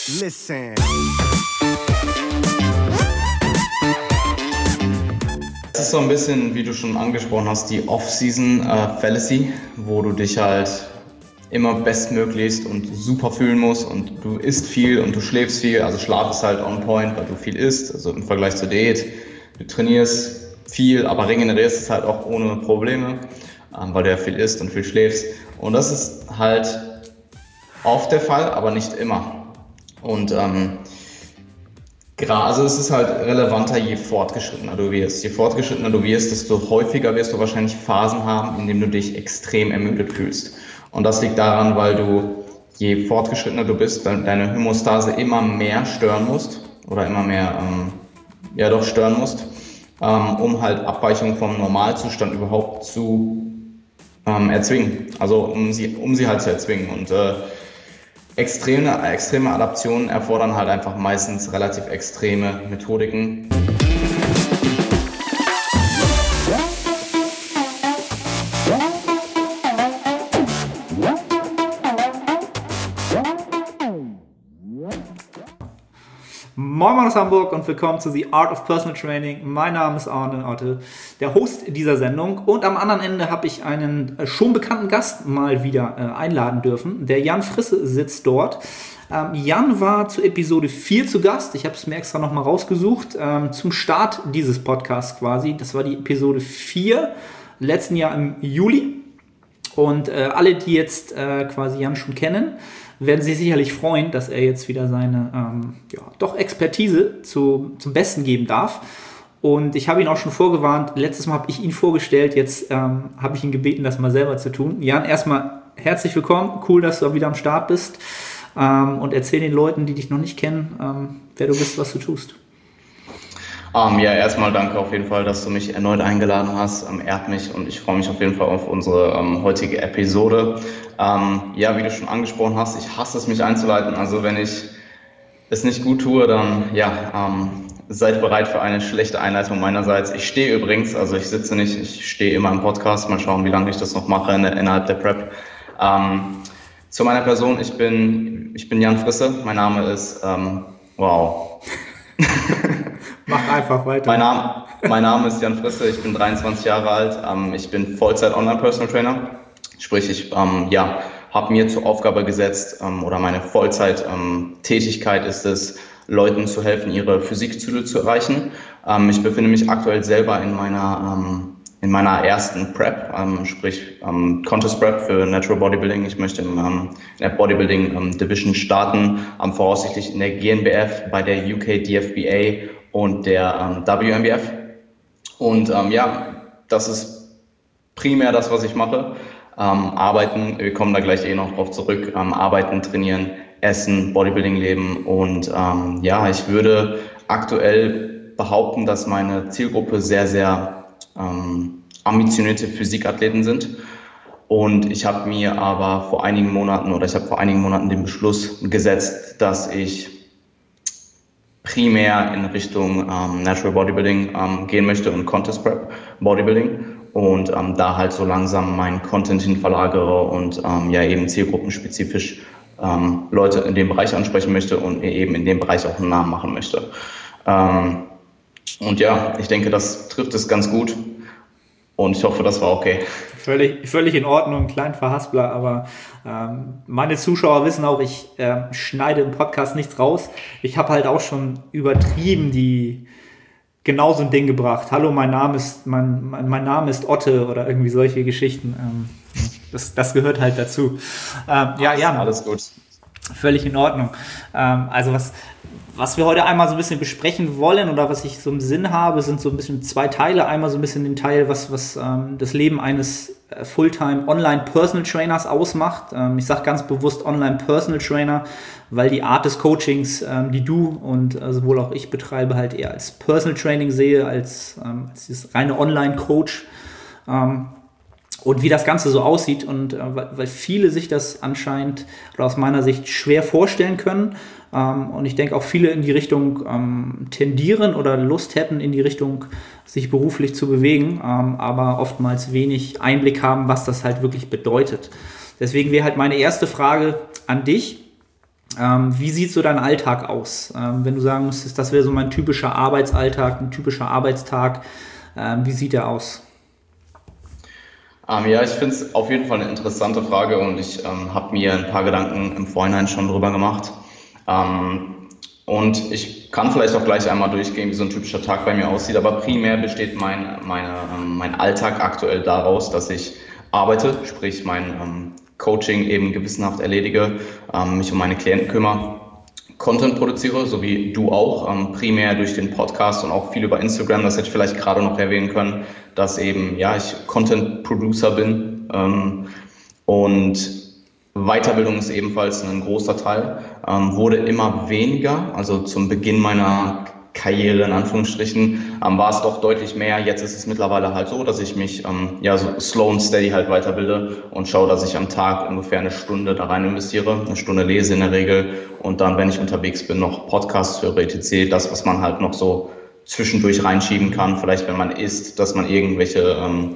Listen. Es ist so ein bisschen, wie du schon angesprochen hast, die Off-Season Fallacy, wo du dich halt immer bestmöglichst und super fühlen musst und du isst viel und du schläfst viel, also Schlaf ist halt on point, weil du viel isst, also im Vergleich zur Diät. Du trainierst viel, aber regenerierst es halt auch ohne Probleme, weil du ja viel isst und viel schläfst. Und das ist halt oft der Fall, aber nicht immer. Und also es ist halt relevanter, je fortgeschrittener du wirst. Je fortgeschrittener du wirst, desto häufiger wirst du wahrscheinlich Phasen haben, in denen du dich extrem ermüdet fühlst. Und das liegt daran, weil du, je fortgeschrittener du bist, deine Homöostase immer mehr stören musst oder immer mehr stören musst, um halt Abweichungen vom Normalzustand überhaupt zu erzwingen. Also um sie halt zu erzwingen. Und extreme Adaptionen erfordern halt einfach meistens relativ extreme Methodiken. Moin aus Hamburg und willkommen zu The Art of Personal Training. Mein Name ist Arne Otte, der Host dieser Sendung. Und am anderen Ende habe ich einen schon bekannten Gast mal wieder einladen dürfen. Der Jan Frisse sitzt dort. Jan war zu Episode 4 zu Gast. Ich habe es mir extra nochmal rausgesucht. Zum Start dieses Podcasts quasi. Das war die Episode 4, letzten Jahr im Juli. Und alle, die jetzt quasi Jan schon kennen, werden sich sicherlich freuen, dass er jetzt wieder seine Expertise zum Besten geben darf. Und ich habe ihn auch schon vorgewarnt. Letztes Mal habe ich ihn vorgestellt. Jetzt habe ich ihn gebeten, das mal selber zu tun. Jan, erstmal herzlich willkommen. Cool, dass du wieder am Start bist. Und erzähl den Leuten, die dich noch nicht kennen, wer du bist, was du tust. Erstmal danke auf jeden Fall, dass du mich erneut eingeladen hast. Ehrt mich und ich freue mich auf jeden Fall auf unsere heutige Episode. Wie du schon angesprochen hast, ich hasse es, mich einzuleiten. Also wenn ich es nicht gut tue, dann seid bereit für eine schlechte Einleitung meinerseits. Ich stehe übrigens, also ich sitze nicht, ich stehe immer im Podcast. Mal schauen, wie lange ich das noch mache innerhalb der Prep. Zu meiner Person, ich bin Jan Frisse. Mein Name ist, Mach einfach weiter. Mein Name ist Jan Frisse, ich bin 23 Jahre alt, ich bin Vollzeit-Online-Personal-Trainer, sprich ich habe mir zur Aufgabe gesetzt oder meine Vollzeit-Tätigkeit ist es, Leuten zu helfen, ihre Physikziele zu erreichen. Ich befinde mich aktuell selber in meiner ersten Prep, Contest Prep für Natural Bodybuilding. Ich möchte in der Bodybuilding Division starten, voraussichtlich in der GNBF, bei der UK DFBA und der WMBF. Und das ist primär das, was ich mache. Arbeiten, wir kommen da gleich noch drauf zurück, arbeiten, trainieren, essen, Bodybuilding leben und ich würde aktuell behaupten, dass meine Zielgruppe sehr, sehr ambitionierte Physikathleten sind. Und ich habe mir aber vor einigen Monaten den Beschluss gesetzt, dass ich primär in Richtung Natural Bodybuilding gehen möchte und Contest Prep Bodybuilding und da halt so langsam meinen Content hin verlagere und eben zielgruppenspezifisch Leute in dem Bereich ansprechen möchte und eben in dem Bereich auch einen Namen machen möchte. Ich denke, das trifft es ganz gut und ich hoffe, das war okay. Völlig in Ordnung, klein Verhaspler, aber meine Zuschauer wissen auch, ich schneide im Podcast nichts raus. Ich habe halt auch schon übertrieben genau so ein Ding gebracht. Hallo, mein Name ist Otte oder irgendwie solche Geschichten. Das gehört halt dazu. Alles gut. Völlig in Ordnung. Also was wir heute einmal so ein bisschen besprechen wollen oder was ich so im Sinn habe, sind so ein bisschen 2 Teile. Einmal so ein bisschen den Teil, was das Leben eines Fulltime Online Personal Trainers ausmacht. Ich sage ganz bewusst Online Personal Trainer, weil die Art des Coachings, die du und sowohl auch ich betreibe, halt eher als Personal Training sehe, als dieses reine Online Coach. Und wie das Ganze so aussieht und weil viele sich das anscheinend oder aus meiner Sicht schwer vorstellen können und ich denke auch viele in die Richtung tendieren oder Lust hätten, in die Richtung sich beruflich zu bewegen, aber oftmals wenig Einblick haben, was das halt wirklich bedeutet. Deswegen wäre halt meine erste Frage an dich. Wie sieht so dein Alltag aus? Wenn du sagen müsstest, das wäre so mein typischer Arbeitsalltag, ein typischer Arbeitstag, wie sieht der aus? Ja, ich finde es auf jeden Fall eine interessante Frage und ich habe mir ein paar Gedanken im Vorhinein schon drüber gemacht. Und ich kann vielleicht auch gleich einmal durchgehen, wie so ein typischer Tag bei mir aussieht, aber primär besteht mein Alltag aktuell daraus, dass ich arbeite, sprich mein Coaching eben gewissenhaft erledige, mich um meine Klienten kümmere, Content produziere, so wie du auch, primär durch den Podcast und auch viel über Instagram, das hätte ich vielleicht gerade noch erwähnen können, dass eben, ja, ich Content Producer bin und Weiterbildung ist ebenfalls ein großer Teil, wurde immer weniger, also zum Beginn meiner Karriere in Anführungsstrichen, war es doch deutlich mehr. Jetzt ist es mittlerweile halt so, dass ich mich ja so slow and steady halt weiterbilde und schaue, dass ich am Tag ungefähr eine Stunde da rein investiere, eine Stunde lese in der Regel und dann, wenn ich unterwegs bin, noch Podcasts höre, etc., das, was man halt noch so zwischendurch reinschieben kann, vielleicht wenn man isst, dass man irgendwelche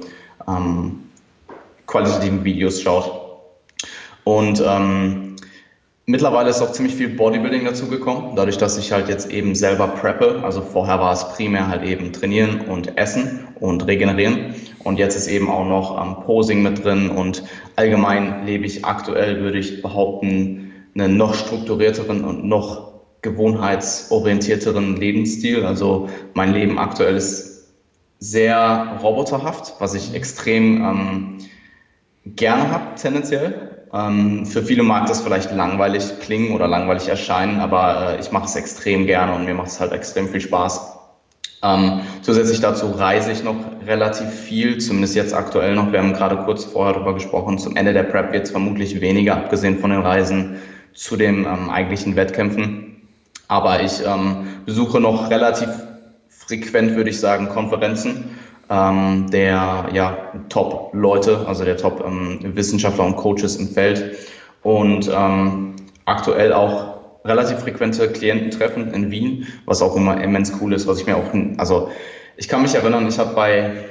qualitativen Videos schaut. Und mittlerweile ist auch ziemlich viel Bodybuilding dazugekommen, dadurch, dass ich halt jetzt eben selber preppe. Also vorher war es primär halt eben trainieren und essen und regenerieren. Und jetzt ist eben auch noch Posing mit drin und allgemein lebe ich aktuell, würde ich behaupten, einen noch strukturierteren und noch gewohnheitsorientierteren Lebensstil. Also mein Leben aktuell ist sehr roboterhaft, was ich extrem gerne habe tendenziell. Für viele mag das vielleicht langweilig klingen oder langweilig erscheinen, aber ich mache es extrem gerne und mir macht es halt extrem viel Spaß. Zusätzlich dazu reise ich noch relativ viel, zumindest jetzt aktuell noch. Wir haben gerade kurz vorher darüber gesprochen, zum Ende der Prep wird es vermutlich weniger, abgesehen von den Reisen zu den eigentlichen Wettkämpfen. Aber ich besuche noch relativ frequent, würde ich sagen, Konferenzen der Top-Leute, also der Top-Wissenschaftler und Coaches im Feld und aktuell auch relativ frequente Kliententreffen in Wien, was auch immer immens cool ist, was ich mir auch, also ich kann mich erinnern, ich habe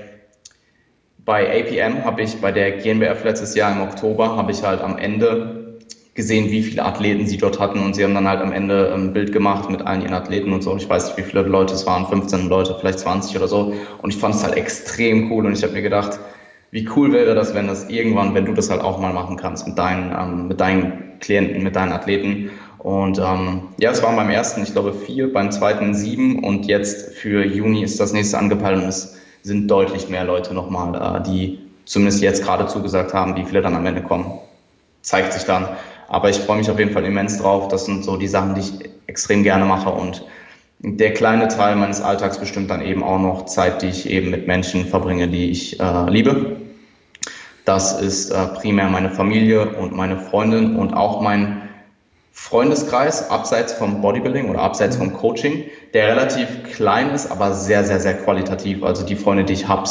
bei APM, habe ich bei der GNBF letztes Jahr im Oktober, habe ich halt am Ende gesehen, wie viele Athleten sie dort hatten und sie haben dann halt am Ende ein Bild gemacht mit allen ihren Athleten und so. Ich weiß nicht, wie viele Leute es waren, 15 Leute, vielleicht 20 oder so. Und ich fand es halt extrem cool und ich habe mir gedacht, wie cool wäre das, wenn das irgendwann, wenn du das halt auch mal machen kannst mit deinen Klienten, mit deinen Athleten. Und es waren beim ersten, ich glaube 4, beim zweiten 7 und jetzt für Juni ist das nächste angepeilt und es sind deutlich mehr Leute nochmal, die zumindest jetzt gerade zugesagt haben, wie viele dann am Ende kommen. Zeigt sich dann. Aber ich freue mich auf jeden Fall immens drauf. Das sind so die Sachen, die ich extrem gerne mache. Und der kleine Teil meines Alltags bestimmt dann eben auch noch Zeit, die ich eben mit Menschen verbringe, die ich liebe. Das ist primär meine Familie und meine Freundin und auch mein Freundeskreis, abseits vom Bodybuilding oder abseits vom Coaching, der relativ klein ist, aber sehr, sehr, sehr qualitativ. Also die Freunde, die ich habe,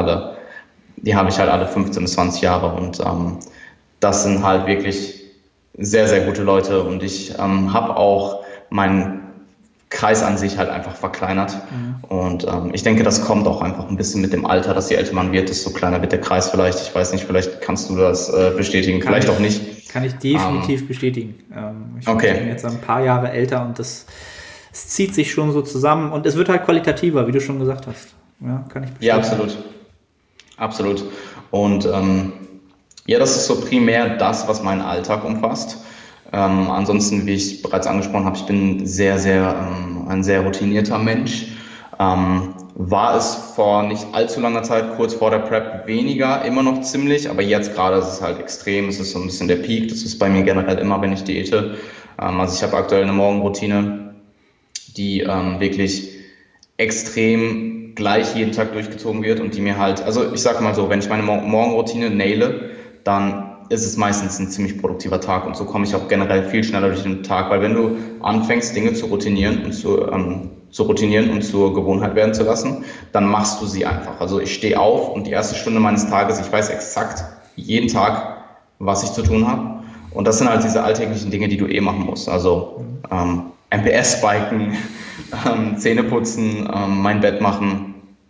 die habe ich halt alle 15 bis 20 Jahre und das sind halt wirklich sehr, sehr gute Leute und ich habe auch meinen Kreis an sich halt einfach verkleinert. Und ich denke, das kommt auch einfach ein bisschen mit dem Alter, dass je älter man wird, desto kleiner wird der Kreis vielleicht. Ich weiß nicht, vielleicht kannst du das bestätigen, vielleicht auch nicht. Kann ich definitiv bestätigen. Ich bin jetzt ein paar Jahre älter und es zieht sich schon so zusammen und es wird halt qualitativer, wie du schon gesagt hast. Ja, kann ich bestätigen. Ja, absolut. Absolut. Und das ist so primär das, was meinen Alltag umfasst. Ansonsten, wie ich bereits angesprochen habe, ich bin ein sehr routinierter Mensch. War es vor nicht allzu langer Zeit, kurz vor der Prep, weniger, immer noch ziemlich, aber jetzt gerade ist es halt extrem, es ist so ein bisschen der Peak, das ist bei mir generell immer, wenn ich diete. Also ich habe aktuell eine Morgenroutine, die wirklich extrem gleich jeden Tag durchgezogen wird und die mir halt, also ich sag mal so, wenn ich meine Morgenroutine naile, dann ist es meistens ein ziemlich produktiver Tag und so komme ich auch generell viel schneller durch den Tag, weil wenn du anfängst, Dinge zu routinieren und zur Gewohnheit werden zu lassen, dann machst du sie einfach. Also ich stehe auf und die erste Stunde meines Tages, ich weiß exakt jeden Tag, was ich zu tun habe und das sind halt diese alltäglichen Dinge, die du machen musst. Also MPS-Biken, Zähne putzen, mein Bett machen,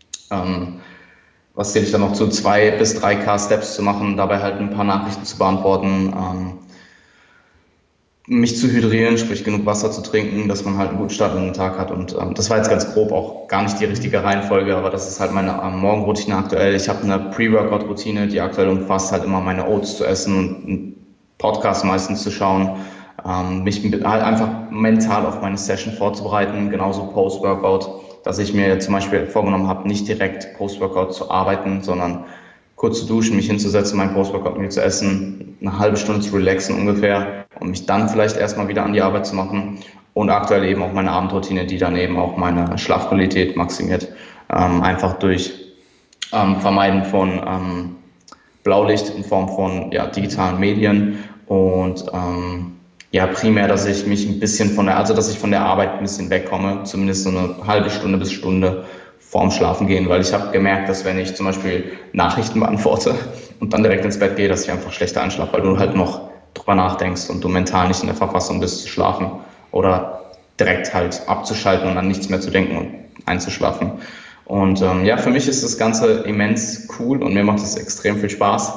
was zähle ich dann noch zu 2 bis 3K Steps zu machen, dabei halt ein paar Nachrichten zu beantworten. mich zu hydrieren, sprich genug Wasser zu trinken, dass man halt einen guten Start in den Tag hat. Und das war jetzt ganz grob auch gar nicht die richtige Reihenfolge, aber das ist halt meine Morgenroutine aktuell. Ich habe eine Pre-Workout-Routine, die aktuell umfasst halt immer meine Oats zu essen und einen Podcast meistens zu schauen, mich halt einfach mental auf meine Session vorzubereiten, genauso Post-Workout, dass ich mir zum Beispiel vorgenommen habe, nicht direkt Post-Workout zu arbeiten, sondern kurz zu duschen, mich hinzusetzen, mein Post-Workout zu essen, eine halbe Stunde zu relaxen ungefähr und mich dann vielleicht erstmal wieder an die Arbeit zu machen. Und aktuell eben auch meine Abendroutine, die dann eben auch meine Schlafqualität maximiert. Einfach durch Vermeiden von Blaulicht in Form von digitalen Medien und primär, dass ich mich ein bisschen dass ich von der Arbeit ein bisschen wegkomme, zumindest so eine halbe Stunde bis Stunde vorm Schlafen gehen, weil ich habe gemerkt, dass wenn ich zum Beispiel Nachrichten beantworte und dann direkt ins Bett gehe, dass ich einfach schlechter einschlafe, weil du halt noch drüber nachdenkst und du mental nicht in der Verfassung bist zu schlafen oder direkt halt abzuschalten und an nichts mehr zu denken und einzuschlafen. Und für mich ist das Ganze immens cool und mir macht es extrem viel Spaß.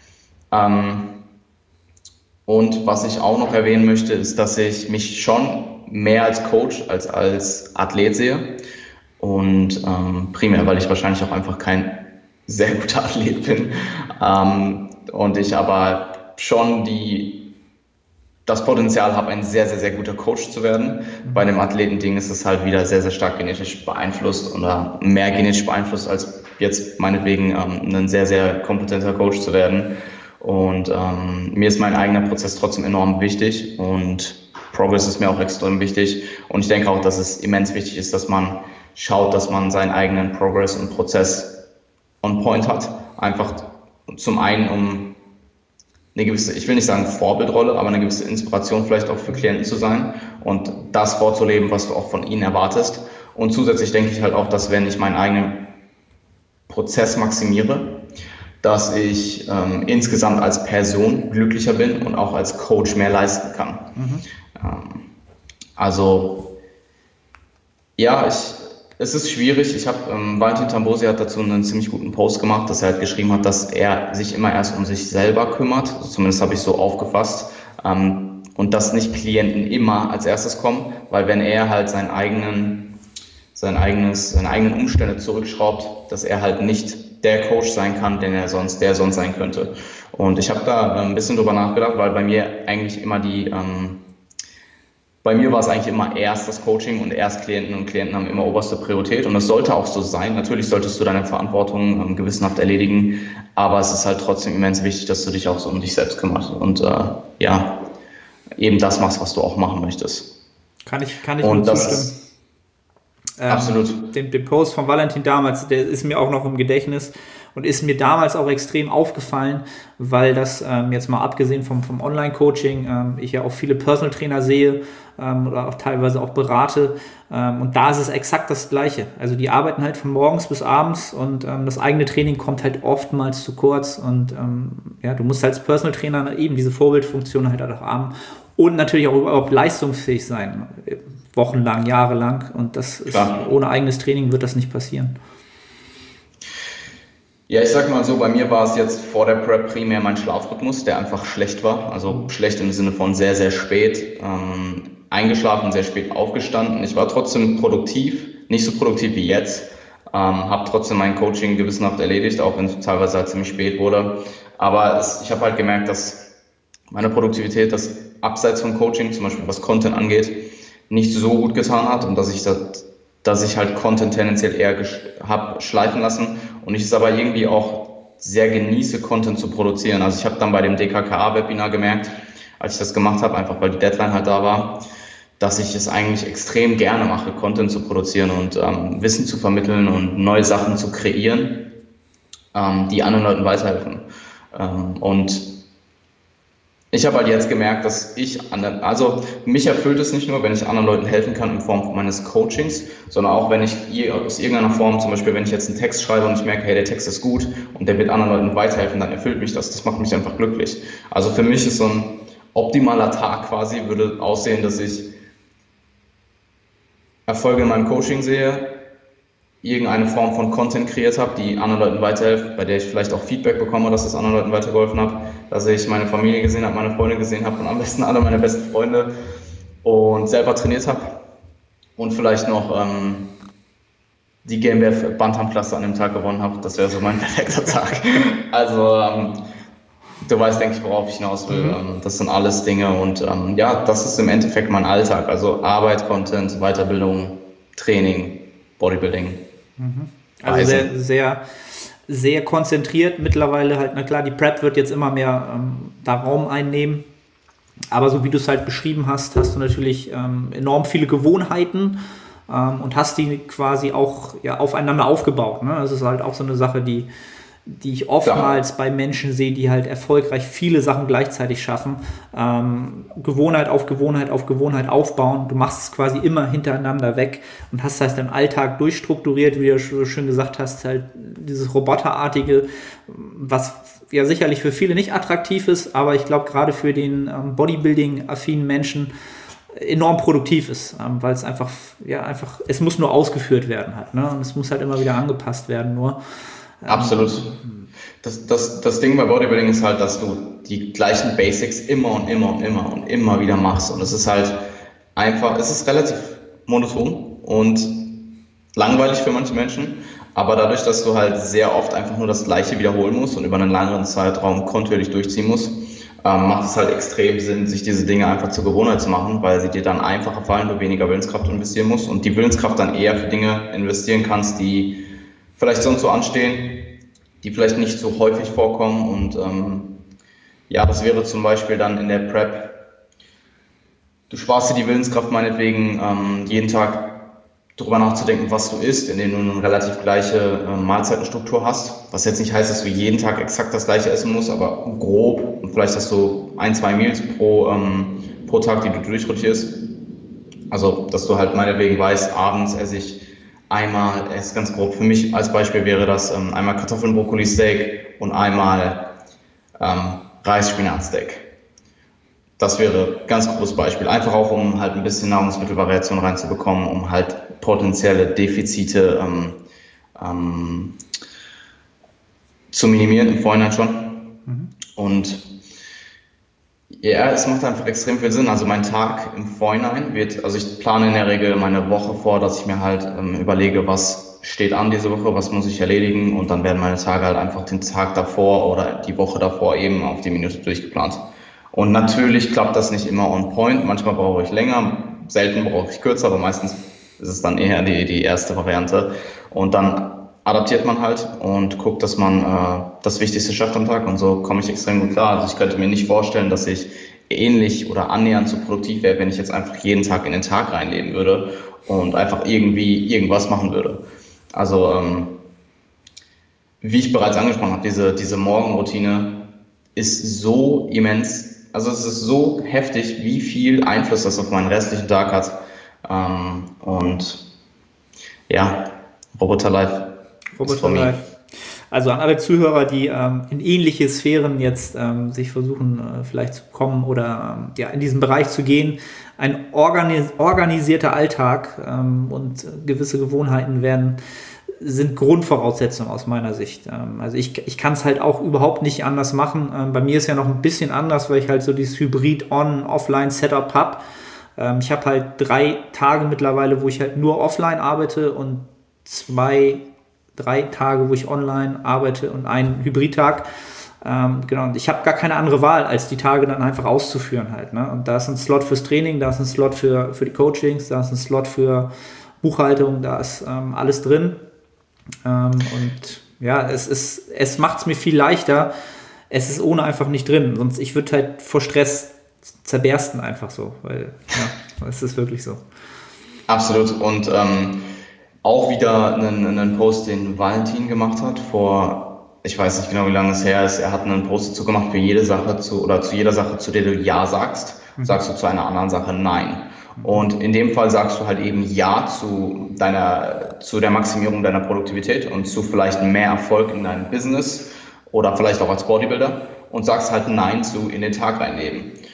Und was ich auch noch erwähnen möchte, ist, dass ich mich schon mehr als Coach als Athlet sehe. Und primär, weil ich wahrscheinlich auch einfach kein sehr guter Athlet bin. Und ich aber schon das Potenzial habe, ein sehr, sehr, sehr guter Coach zu werden. Bei dem Athletending ist es halt wieder sehr, sehr stark genetisch beeinflusst oder mehr genetisch beeinflusst, als jetzt meinetwegen ein sehr, sehr kompetenter Coach zu werden. Und mir ist mein eigener Prozess trotzdem enorm wichtig und Progress ist mir auch extrem wichtig. Und ich denke auch, dass es immens wichtig ist, dass man schaut, dass man seinen eigenen Progress und Prozess on point hat. Einfach zum einen, um eine gewisse, ich will nicht sagen Vorbildrolle, aber eine gewisse Inspiration vielleicht auch für Klienten zu sein und das vorzuleben, was du auch von ihnen erwartest. Und zusätzlich denke ich halt auch, dass wenn ich meinen eigenen Prozess maximiere, dass ich insgesamt als Person glücklicher bin und auch als Coach mehr leisten kann. Es ist schwierig. Ich habe, Valentin Tambosi hat dazu einen ziemlich guten Post gemacht, dass er halt geschrieben hat, dass er sich immer erst um sich selber kümmert. Also zumindest habe ich so aufgefasst. Und dass nicht Klienten immer als erstes kommen, weil wenn er halt seine eigenen Umstände zurückschraubt, dass er halt nicht der Coach sein kann, der sonst sein könnte. Und ich habe da ein bisschen drüber nachgedacht, weil bei mir war es eigentlich immer erst das Coaching und erst Klienten und Klienten haben immer oberste Priorität und das sollte auch so sein. Natürlich solltest du deine Verantwortung gewissenhaft erledigen, aber es ist halt trotzdem immens wichtig, dass du dich auch so um dich selbst kümmerst und eben das machst, was du auch machen möchtest. Kann ich nur zustimmen. Absolut. Den Post von Valentin damals, der ist mir auch noch im Gedächtnis und ist mir damals auch extrem aufgefallen, weil das jetzt mal abgesehen vom Online-Coaching, ich ja auch viele Personal Trainer sehe oder auch teilweise auch berate und da ist es exakt das Gleiche. Also die arbeiten halt von morgens bis abends und das eigene Training kommt halt oftmals zu kurz und du musst als Personal Trainer eben diese Vorbildfunktion halt auch haben und natürlich auch überhaupt leistungsfähig sein. Wochenlang, jahrelang und das ist, ohne eigenes Training wird das nicht passieren. Ja, ich sag mal so, bei mir war es jetzt vor der Prep primär mein Schlafrhythmus, der einfach schlecht war, also schlecht im Sinne von sehr, sehr spät eingeschlafen, sehr spät aufgestanden. Ich war trotzdem produktiv, nicht so produktiv wie jetzt, habe trotzdem mein Coaching gewissenhaft erledigt, auch wenn es teilweise halt ziemlich spät wurde, aber ich habe halt gemerkt, dass meine Produktivität, das abseits vom Coaching, zum Beispiel was Content angeht, nicht so gut getan hat und dass ich halt Content tendenziell eher habe schleifen lassen und ich es aber irgendwie auch sehr genieße, Content zu produzieren. Also ich habe dann bei dem DKKA-Webinar gemerkt, als ich das gemacht habe, einfach weil die Deadline halt da war, dass ich es eigentlich extrem gerne mache, Content zu produzieren und Wissen zu vermitteln und neue Sachen zu kreieren, die anderen Leuten weiterhelfen. Und ich habe halt jetzt gemerkt, dass mich erfüllt es nicht nur, wenn ich anderen Leuten helfen kann in Form meines Coachings, sondern auch, wenn ich aus irgendeiner Form, zum Beispiel, wenn ich jetzt einen Text schreibe und ich merke, hey, der Text ist gut und der wird anderen Leuten weiterhelfen, dann erfüllt mich das. Das macht mich einfach glücklich. Also für mich ist so ein optimaler Tag quasi, würde aussehen, dass ich Erfolge in meinem Coaching sehe, irgendeine Form von Content kreiert habe, die anderen Leuten weiterhilft, bei der ich vielleicht auch Feedback bekomme, dass es anderen Leuten weitergeholfen hat, dass ich meine Familie gesehen habe, meine Freunde gesehen habe und am besten alle meine besten Freunde und selber trainiert habe und vielleicht noch die GmbF Bantamklasse an dem Tag gewonnen habe. Das wäre so mein perfekter Tag. Also du weißt, denke ich, worauf ich hinaus will. Das sind alles Dinge und ja, das ist im Endeffekt mein Alltag. Also Arbeit, Content, Weiterbildung, Training, Bodybuilding. Also sehr, sehr, sehr konzentriert mittlerweile halt. Na klar, die Prep wird jetzt immer mehr da Raum einnehmen. Aber so wie du es halt beschrieben hast, hast du natürlich enorm viele Gewohnheiten und hast die quasi auch ja, aufeinander aufgebaut. Ne? Das ist halt auch so eine Sache, die ich oftmals bei Menschen sehe, die halt erfolgreich viele Sachen gleichzeitig schaffen. Gewohnheit auf Gewohnheit auf Gewohnheit aufbauen. Du machst es quasi immer hintereinander weg und hast halt deinen Alltag durchstrukturiert, wie du schon gesagt hast, halt dieses Roboterartige, was ja sicherlich für viele nicht attraktiv ist, aber ich glaube gerade für den Bodybuilding-affinen Menschen enorm produktiv ist, weil es einfach, es muss nur ausgeführt werden halt, ne? Und es muss halt immer wieder angepasst werden nur. Absolut. Das Ding bei Bodybuilding ist halt, dass du die gleichen Basics immer und immer wieder machst und es ist halt einfach, es ist relativ monoton und langweilig für manche Menschen, aber dadurch, dass du halt sehr oft einfach nur das Gleiche wiederholen musst und über einen längeren Zeitraum kontinuierlich durchziehen musst, macht es halt extrem Sinn, sich diese Dinge einfach zur Gewohnheit zu machen, weil sie dir dann einfacher fallen, du weniger Willenskraft investieren musst und die Willenskraft dann eher für Dinge investieren kannst, die vielleicht sonst so anstehen, die vielleicht nicht so häufig vorkommen und ja, das wäre zum Beispiel dann in der Prep, du sparst dir die Willenskraft meinetwegen jeden Tag darüber nachzudenken, was du isst, indem du eine relativ gleiche Mahlzeitenstruktur hast. Was jetzt nicht heißt, dass du jeden Tag exakt das gleiche essen musst, aber grob. Und vielleicht hast du 1-2 Meals pro Tag, die du durchrotierst. Also, dass du halt meinetwegen weißt, abends esse ich einmal, ganz grob für mich als Beispiel wäre das einmal Kartoffeln, Brokkoli, Steak und einmal Reis-Spinat-Steak. Das wäre ein ganz großes Beispiel. Einfach auch, um halt ein bisschen Nahrungsmittelvariation reinzubekommen, um halt potenzielle Defizite zu minimieren, im Vorhinein schon. Und ja, es macht einfach extrem viel Sinn. Also mein Tag im Vorhinein also ich plane in der Regel meine Woche vor, dass ich mir halt überlege, was steht an diese Woche, was muss ich erledigen und dann werden meine Tage halt einfach den Tag davor oder die Woche davor eben auf die Minute durchgeplant. Und natürlich klappt das nicht immer on point. Manchmal brauche ich länger, selten brauche ich kürzer, aber meistens ist es dann eher die erste Variante. Und dann adaptiert man halt und guckt, dass man das Wichtigste schafft am Tag. Und so komme ich extrem gut klar. Also ich könnte mir nicht vorstellen, dass ich ähnlich oder annähernd so produktiv wäre, wenn ich jetzt einfach jeden Tag in den Tag reinleben würde und einfach irgendwie irgendwas machen würde. Also wie ich bereits angesprochen habe, diese Morgenroutine ist so immens. Also es ist so heftig, wie viel Einfluss das auf meinen restlichen Tag hat. Und ja, Roboter Life. Roboter Life. Also an alle Zuhörer, die in ähnliche Sphären jetzt sich versuchen vielleicht zu kommen oder in diesen Bereich zu gehen. Ein organisierter Alltag und gewisse Gewohnheiten sind Grundvoraussetzungen aus meiner Sicht. Also ich kann es halt auch überhaupt nicht anders machen. Bei mir ist ja noch ein bisschen anders, weil ich halt so dieses Hybrid-On-Offline-Setup habe. Ich habe halt 3 Tage mittlerweile, wo ich halt nur offline arbeite und 3 Tage, wo ich online arbeite und einen Hybrid-Tag. Genau, und ich habe gar keine andere Wahl, als die Tage dann einfach auszuführen halt. Ne? Und da ist ein Slot fürs Training, da ist ein Slot für die Coachings, da ist ein Slot für Buchhaltung, da ist alles drin. Und ja, es macht es mir viel leichter. Es ist ohne einfach nicht drin. Sonst ich würde halt vor Stress zerbersten einfach so, weil es ist wirklich so. Absolut. Und auch wieder einen Post, den Valentin gemacht hat ich weiß nicht genau, wie lange es her ist. Er hat einen Post dazu gemacht für jede Sache zu jeder Sache, zu der du Ja sagst, sagst du zu einer anderen Sache Nein. Und in dem Fall sagst du halt eben Ja zu der Maximierung deiner Produktivität und zu vielleicht mehr Erfolg in deinem Business oder vielleicht auch als Bodybuilder und sagst halt Nein zu in den Tag reinleben.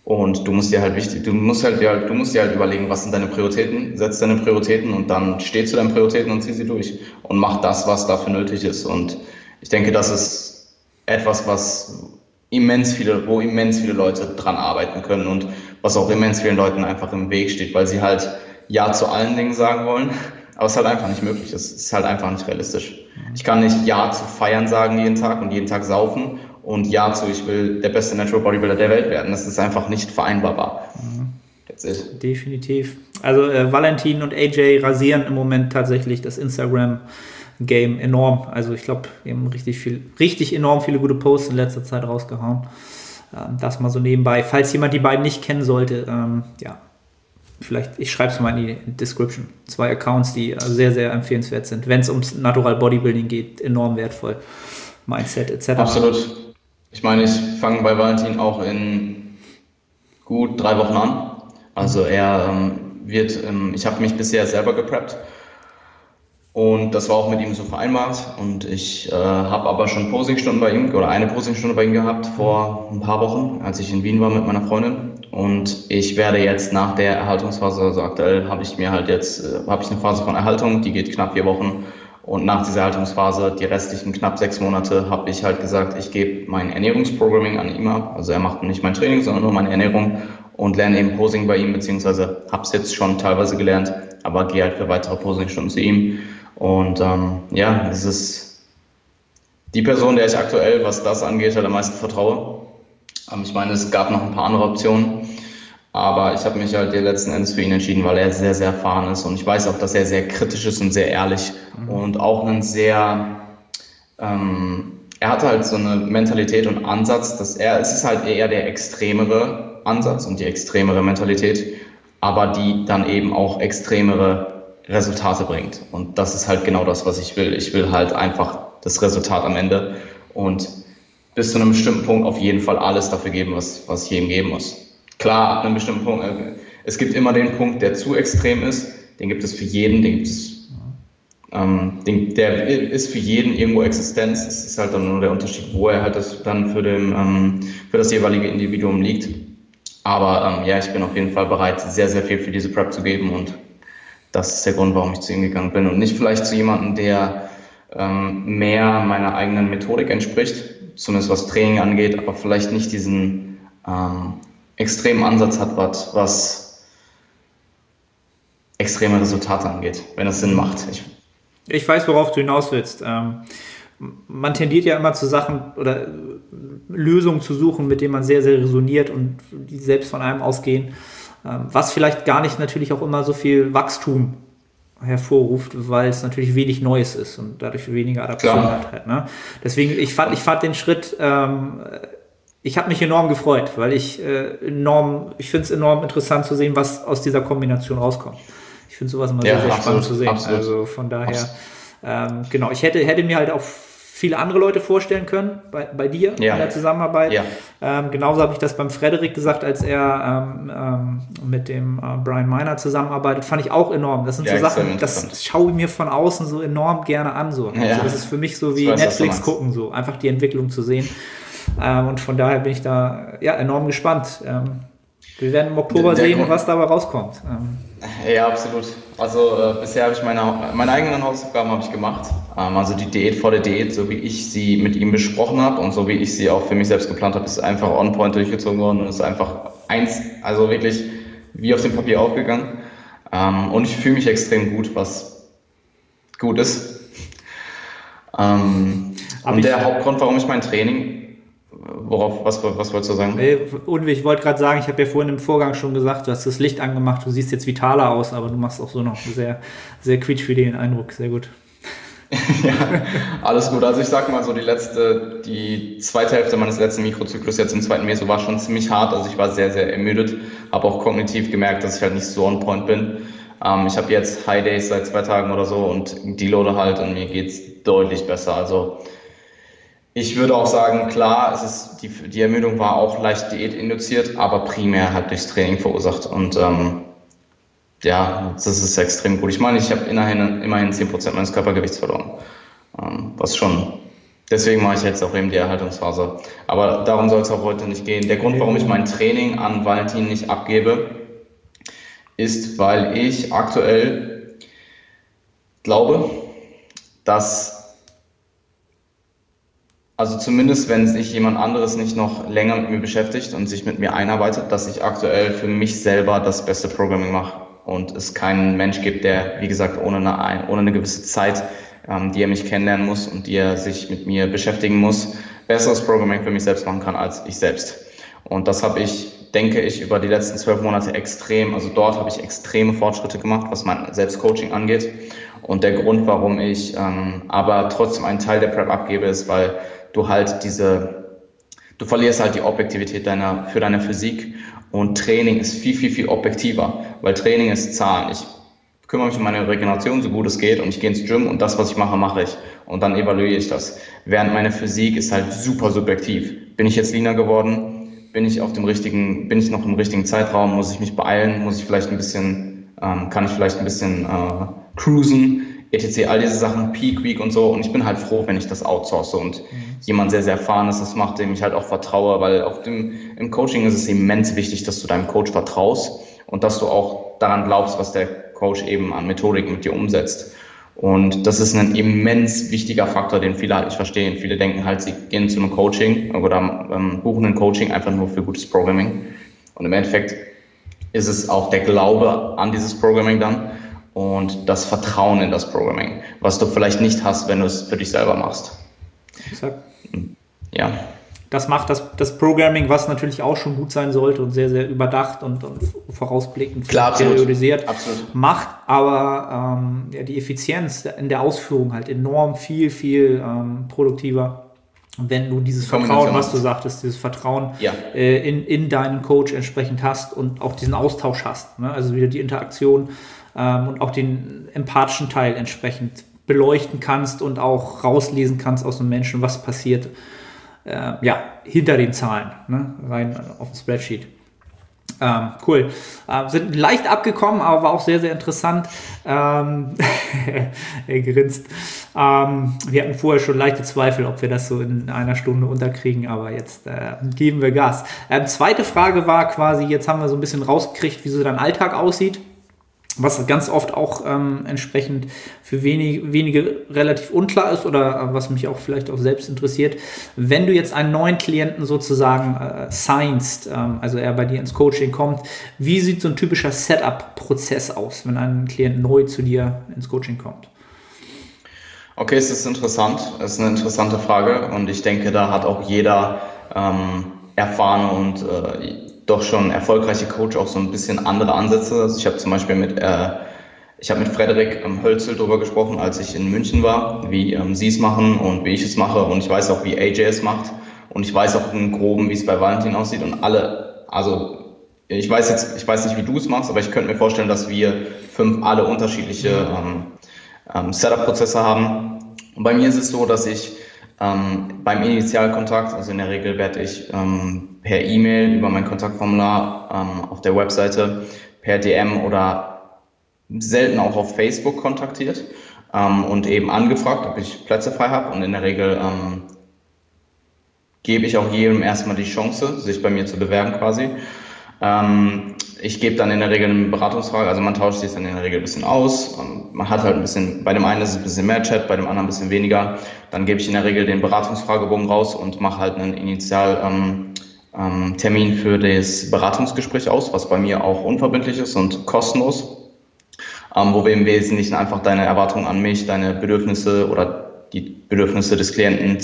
Und du musst dir halt überlegen, was sind deine Prioritäten, setz deine Prioritäten und dann steh zu deinen Prioritäten und zieh sie durch und mach das, was dafür nötig ist. Und ich denke, das ist etwas, wo immens viele Leute dran arbeiten können und was auch immens vielen Leuten einfach im Weg steht, weil sie halt Ja zu allen Dingen sagen wollen, aber es ist halt einfach nicht möglich, es ist halt einfach nicht realistisch. Ich kann nicht Ja zu feiern sagen jeden Tag und jeden Tag saufen und Ja zu, ich will der beste Natural Bodybuilder der Welt werden. Das ist einfach nicht vereinbarbar. That's it. Definitiv. Also Valentin und AJ rasieren im Moment tatsächlich das Instagram-Game enorm. Also ich glaube, die haben richtig enorm viele gute Posts in letzter Zeit rausgehauen. Das mal so nebenbei. Falls jemand die beiden nicht kennen sollte, vielleicht, ich schreibe es mal in die Description. 2 Accounts, die sehr, sehr empfehlenswert sind, wenn es ums Natural Bodybuilding geht, enorm wertvoll. Mindset etc. Absolut. Ich meine, ich fange bei Valentin auch in gut 3 Wochen an. Also ich habe mich bisher selber gepreppt und das war auch mit ihm so vereinbart und ich habe aber schon Posingstunden bei ihm oder eine Posingstunde bei ihm gehabt vor ein paar Wochen, als ich in Wien war mit meiner Freundin und ich werde jetzt nach der Erhaltungsphase, also aktuell habe ich eine Phase von Erhaltung, die geht knapp 4 Wochen. Und nach dieser Erhaltungsphase, die restlichen knapp 6 Monate, habe ich halt gesagt, ich gebe mein Ernährungsprogramming an ihm ab. Also er macht nicht mein Training, sondern nur meine Ernährung und lerne eben Posing bei ihm, beziehungsweise habe es jetzt schon teilweise gelernt, aber gehe halt für weitere Posingstunden zu ihm. Und es ist die Person, der ich aktuell, was das angeht, halt am meisten vertraue. Ich meine, es gab noch ein paar andere Optionen. Aber ich habe mich halt letzten Endes für ihn entschieden, weil er sehr, sehr erfahren ist. Und ich weiß auch, dass er sehr kritisch ist und sehr ehrlich. Und auch er hat halt so eine Mentalität und Ansatz, es ist halt eher der extremere Ansatz und die extremere Mentalität, aber die dann eben auch extremere Resultate bringt. Und das ist halt genau das, was ich will. Ich will halt einfach das Resultat am Ende und bis zu einem bestimmten Punkt auf jeden Fall alles dafür geben, was ich jedem geben muss. Klar, ab einem bestimmten Punkt, es gibt immer den Punkt, der zu extrem ist, den gibt es für jeden, der ist für jeden irgendwo Existenz, es ist halt dann nur der Unterschied, wo er halt dann für das jeweilige Individuum liegt. Aber ich bin auf jeden Fall bereit, sehr, sehr viel für diese Prep zu geben und das ist der Grund, warum ich zu ihm gegangen bin und nicht vielleicht zu jemandem, der mehr meiner eigenen Methodik entspricht, zumindest was Training angeht, aber vielleicht nicht diesen extremen Ansatz hat, was extreme Resultate angeht, wenn es Sinn macht. Ich weiß, worauf du hinaus willst. Man tendiert ja immer zu Sachen oder Lösungen zu suchen, mit denen man sehr, sehr resoniert und die selbst von einem ausgehen, was vielleicht gar nicht natürlich auch immer so viel Wachstum hervorruft, weil es natürlich wenig Neues ist und dadurch weniger Adaption hat. Halt, ne? Deswegen, ich fand den Schritt ich habe mich enorm gefreut, weil ich finde es enorm interessant zu sehen, was aus dieser Kombination rauskommt. Ich finde sowas immer sehr, sehr spannend zu sehen. Absolut. Also von daher, genau, ich hätte mir halt auch viele andere Leute vorstellen können, bei dir in der Zusammenarbeit. Ja. Genauso habe ich das beim Frederik gesagt, als er mit dem Brian Miner zusammenarbeitet, fand ich auch enorm. Das sind so Sachen, das schaue ich mir von außen so enorm gerne an. So. Ja. Also das ist für mich so wie Netflix gucken, so einfach die Entwicklung zu sehen. Und von daher bin ich da enorm gespannt. Wir werden im Oktober sehen, was dabei rauskommt. Ja, absolut. Also bisher habe ich meine eigenen Hausaufgaben habe ich gemacht. Also die Diät vor der Diät, so wie ich sie mit ihm besprochen habe und so wie ich sie auch für mich selbst geplant habe, ist einfach on point durchgezogen worden und ist einfach also wirklich wie auf dem Papier aufgegangen. Und ich fühle mich extrem gut, was gut ist. Und der Hauptgrund, warum ich mein Training was wolltest du sagen? Und ich wollte gerade sagen, ich habe ja vorhin im Vorgang schon gesagt, du hast das Licht angemacht, du siehst jetzt vitaler aus, aber du machst auch so noch einen sehr, sehr quietschfidelen Eindruck, sehr gut. Ja, alles gut. Also ich sag mal so, die zweite Hälfte meines letzten Mikrozyklus jetzt im 2. Meso war schon ziemlich hart, also ich war sehr, sehr ermüdet, habe auch kognitiv gemerkt, dass ich halt nicht so on point bin. Ich habe jetzt High Days seit 2 Tagen oder so und deloade halt und mir geht's deutlich besser, also ich würde auch sagen, klar, die Ermüdung war auch leicht diätinduziert, aber primär halt durchs Training verursacht. Und das ist extrem gut. Ich meine, ich habe immerhin 10% meines Körpergewichts verloren, was schon Deswegen mache ich jetzt auch eben die Erhaltungsphase. Aber darum soll es auch heute nicht gehen. Der Grund, warum ich mein Training an Valentin nicht abgebe, ist, weil ich aktuell glaube, dass, also zumindest wenn sich jemand anderes nicht noch länger mit mir beschäftigt und sich mit mir einarbeitet, dass ich aktuell für mich selber das beste Programming mache und es keinen Mensch gibt, der, wie gesagt, ohne eine gewisse Zeit, die er mich kennenlernen muss und die er sich mit mir beschäftigen muss, besseres Programming für mich selbst machen kann als ich selbst. Und das habe ich, denke ich, über die letzten 12 Monate dort habe ich extreme Fortschritte gemacht, was mein Selbstcoaching angeht. Und der Grund, warum ich aber trotzdem einen Teil der Prep abgebe, ist, weil du verlierst halt die Objektivität für deine Physik, und Training ist viel, viel, viel objektiver, weil Training ist Zahlen. Ich kümmere mich um meine Regeneration, so gut es geht, und ich gehe ins Gym und das, was ich mache, mache ich. Und dann evaluiere ich das. Während meine Physik ist halt super subjektiv. Bin ich jetzt leaner geworden? Bin ich noch im richtigen Zeitraum? Muss ich mich beeilen? Kann ich vielleicht ein bisschen cruisen? etc. All diese Sachen, Peak Week und so. Und ich bin halt froh, wenn ich das outsource und jemand sehr, sehr erfahren ist, das macht, dem ich halt auch vertraue, weil im Coaching ist es immens wichtig, dass du deinem Coach vertraust und dass du auch daran glaubst, was der Coach eben an Methodik mit dir umsetzt. Und das ist ein immens wichtiger Faktor, den viele halt nicht verstehen. Viele denken halt, sie gehen zu einem Coaching oder buchen ein Coaching einfach nur für gutes Programming. Und im Endeffekt ist es auch der Glaube an dieses Programming dann und das Vertrauen in das Programming, was du vielleicht nicht hast, wenn du es für dich selber machst. Exakt. Ja. Das macht das Programming, was natürlich auch schon gut sein sollte und sehr, sehr überdacht und vorausblickend periodisiert, macht aber die Effizienz in der Ausführung halt enorm viel, viel produktiver, wenn du dieses Vertrauen, was du sagtest, dieses Vertrauen in deinen Coach entsprechend hast und auch diesen Austausch hast. Ne? Also wieder die Interaktion und auch den empathischen Teil entsprechend beleuchten kannst und auch rauslesen kannst aus dem Menschen, was passiert hinter den Zahlen, ne? Rein auf dem Spreadsheet. Cool. Sind leicht abgekommen, aber war auch sehr, sehr interessant. Er grinst. Wir hatten vorher schon leichte Zweifel, ob wir das so in einer Stunde unterkriegen, aber jetzt geben wir Gas. Zweite Frage war quasi, jetzt haben wir so ein bisschen rausgekriegt, wie so dein Alltag aussieht. Was ganz oft auch entsprechend für wenige relativ unklar ist oder was mich auch vielleicht auch selbst interessiert. Wenn du jetzt einen neuen Klienten sozusagen signst, also er bei dir ins Coaching kommt, wie sieht so ein typischer Setup-Prozess aus, wenn ein Klient neu zu dir ins Coaching kommt? Okay, es ist interessant. Es ist eine interessante Frage und ich denke, da hat auch jeder erfahrene und doch schon erfolgreiche Coach auch so ein bisschen andere Ansätze. Also ich habe zum Beispiel mit Frederik Hölzel darüber gesprochen, als ich in München war, wie sie es machen und wie ich es mache, und ich weiß auch, wie AJ es macht, und ich weiß auch im Groben, wie es bei Valentin aussieht, und ich weiß nicht, wie du es machst, aber ich könnte mir vorstellen, dass wir 5 alle unterschiedliche Setup-Prozesse haben. Und bei mir ist es so, dass ich beim Initialkontakt, also in der Regel werde ich per E-Mail über mein Kontaktformular auf der Webseite, per DM oder selten auch auf Facebook kontaktiert und eben angefragt, ob ich Plätze frei habe. Und in der Regel gebe ich auch jedem erstmal die Chance, sich bei mir zu bewerben quasi. Ich gebe dann in der Regel eine Beratungsfrage, also man tauscht sich dann in der Regel ein bisschen aus. Man hat halt ein bisschen, bei dem einen ist es ein bisschen mehr Chat, bei dem anderen ein bisschen weniger. Dann gebe ich in der Regel den Beratungsfragebogen raus und mache halt einen Initialtermin für das Beratungsgespräch aus, was bei mir auch unverbindlich ist und kostenlos, wo wir im Wesentlichen einfach deine Erwartungen an mich, deine Bedürfnisse oder die Bedürfnisse des Klienten,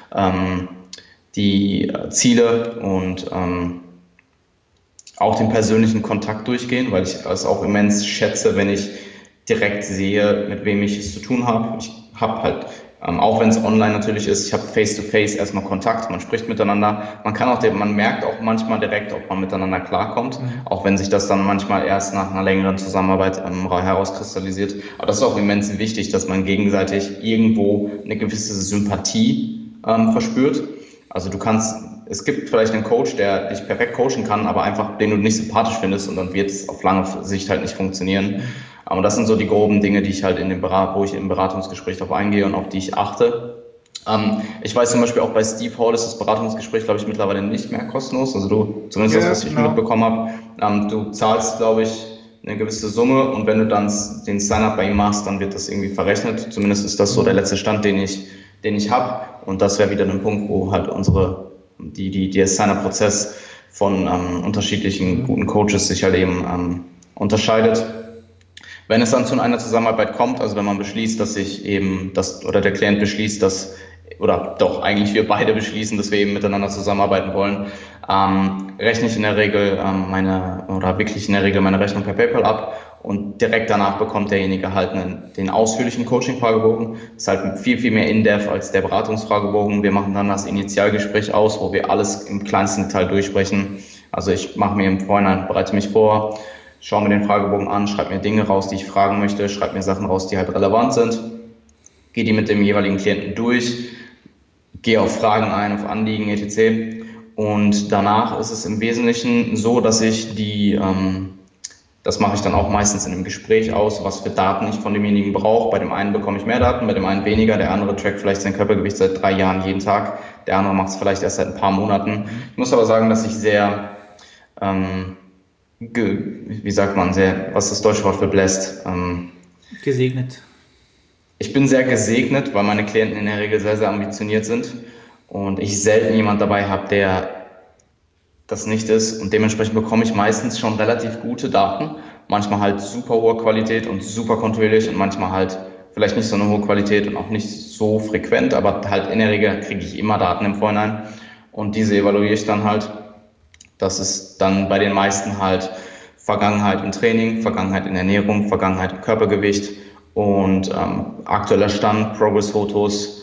die Ziele und auch den persönlichen Kontakt durchgehen, weil ich es auch immens schätze, wenn ich direkt sehe, mit wem ich es zu tun habe. Ich habe halt, auch wenn es online natürlich ist, ich habe face-to-face erstmal Kontakt, man spricht miteinander. Man merkt auch manchmal direkt, ob man miteinander klarkommt, auch wenn sich das dann manchmal erst nach einer längeren Zusammenarbeit herauskristallisiert. Aber das ist auch immens wichtig, dass man gegenseitig irgendwo eine gewisse Sympathie verspürt. Also es gibt vielleicht einen Coach, der dich perfekt coachen kann, aber einfach, den du nicht sympathisch findest, und dann wird es auf lange Sicht halt nicht funktionieren. Aber das sind so die groben Dinge, die ich halt wo ich im Beratungsgespräch darauf eingehe und auf die ich achte. Ich weiß zum Beispiel auch bei Steve Hall ist das Beratungsgespräch, glaube ich, mittlerweile nicht mehr kostenlos. Also du, zumindest das, was ich mitbekommen habe, du zahlst, glaube ich, eine gewisse Summe und wenn du dann den Sign-up bei ihm machst, dann wird das irgendwie verrechnet. Zumindest ist das so der letzte Stand, den ich habe. Und das wäre wieder ein Punkt, wo halt der Sign-up-Prozess von unterschiedlichen guten Coaches sich halt eben unterscheidet. Wenn es dann zu einer Zusammenarbeit kommt, also wenn man beschließt, dass sich eben oder der Klient beschließt, oder doch eigentlich wir beide beschließen, dass wir eben miteinander zusammenarbeiten wollen, rechne ich in der Regel meine Rechnung per PayPal ab und direkt danach bekommt derjenige halt den ausführlichen Coaching-Fragebogen. Das ist halt viel, viel mehr in-depth als der Beratungsfragebogen. Wir machen dann das Initialgespräch aus, wo wir alles im kleinsten Detail durchsprechen. Also ich mache mir im Vorhinein, bereite mich vor, schaue mir den Fragebogen an, schreibe mir Dinge raus, die ich fragen möchte, schreibe mir Sachen raus, die halt relevant sind, gehe die mit dem jeweiligen Klienten durch, gehe auf Fragen ein, auf Anliegen, etc. Und danach ist es im Wesentlichen so, dass ich das mache ich dann auch meistens in einem Gespräch aus, was für Daten ich von demjenigen brauche. Bei dem einen bekomme ich mehr Daten, bei dem einen weniger. Der andere trackt vielleicht sein Körpergewicht seit 3 Jahren jeden Tag. Der andere macht es vielleicht erst seit ein paar Monaten. Ich muss aber sagen, dass ich sehr, was ist das deutsche Wort für blessed? Gesegnet. Ich bin sehr gesegnet, weil meine Klienten in der Regel sehr, sehr ambitioniert sind und ich selten jemand dabei habe, der das nicht ist und dementsprechend bekomme ich meistens schon relativ gute Daten, manchmal halt super hohe Qualität und super kontinuierlich und manchmal halt vielleicht nicht so eine hohe Qualität und auch nicht so frequent, aber halt in der Regel kriege ich immer Daten im Vorhinein und diese evaluiere ich dann halt. Das ist dann bei den meisten halt Vergangenheit im Training, Vergangenheit in Ernährung, Vergangenheit im Körpergewicht und aktueller Stand, Progress-Fotos,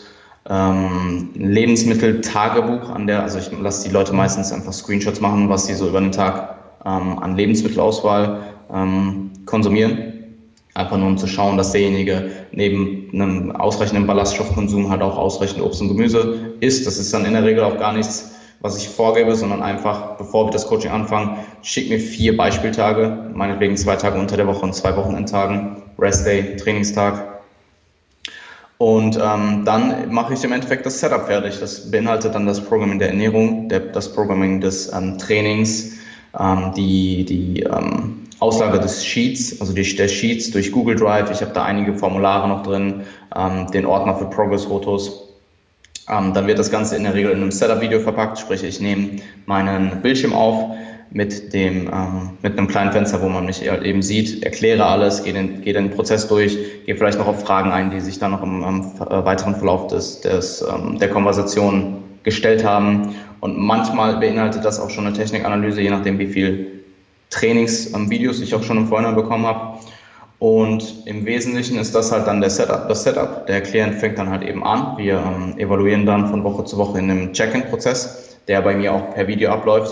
Lebensmittel-Tagebuch also ich lasse die Leute meistens einfach Screenshots machen, was sie so über den Tag an Lebensmittelauswahl konsumieren. Einfach nur um zu schauen, dass derjenige neben einem ausreichenden Ballaststoffkonsum halt auch ausreichend Obst und Gemüse isst. Das ist dann in der Regel auch gar nichts, was ich vorgebe, sondern einfach, bevor wir das Coaching anfangen, schick mir 4 Beispieltage, meinetwegen 2 Tage unter der Woche und 2 Wochenendtagen, Restday, Trainingstag. Und dann mache ich im Endeffekt das Setup fertig. Das beinhaltet dann das Programming der Ernährung, das Programming des Trainings, die Auslage des Sheets, also der Sheets durch Google Drive. Ich habe da einige Formulare noch drin, den Ordner für Progress-Fotos. Dann wird das Ganze in der Regel in einem Setup-Video verpackt, sprich ich nehme meinen Bildschirm auf mit einem kleinen Fenster, wo man mich eben sieht, erkläre alles, gehe den Prozess durch, gehe vielleicht noch auf Fragen ein, die sich dann noch im weiteren Verlauf der Konversation gestellt haben. Und manchmal beinhaltet das auch schon eine Technikanalyse, je nachdem wie viel Trainingsvideos ich auch schon im Vorhinein bekommen habe. Und im Wesentlichen ist das halt dann das Setup. Der Klient fängt dann halt eben an. Wir evaluieren dann von Woche zu Woche in einem Check-in-Prozess, der bei mir auch per Video abläuft.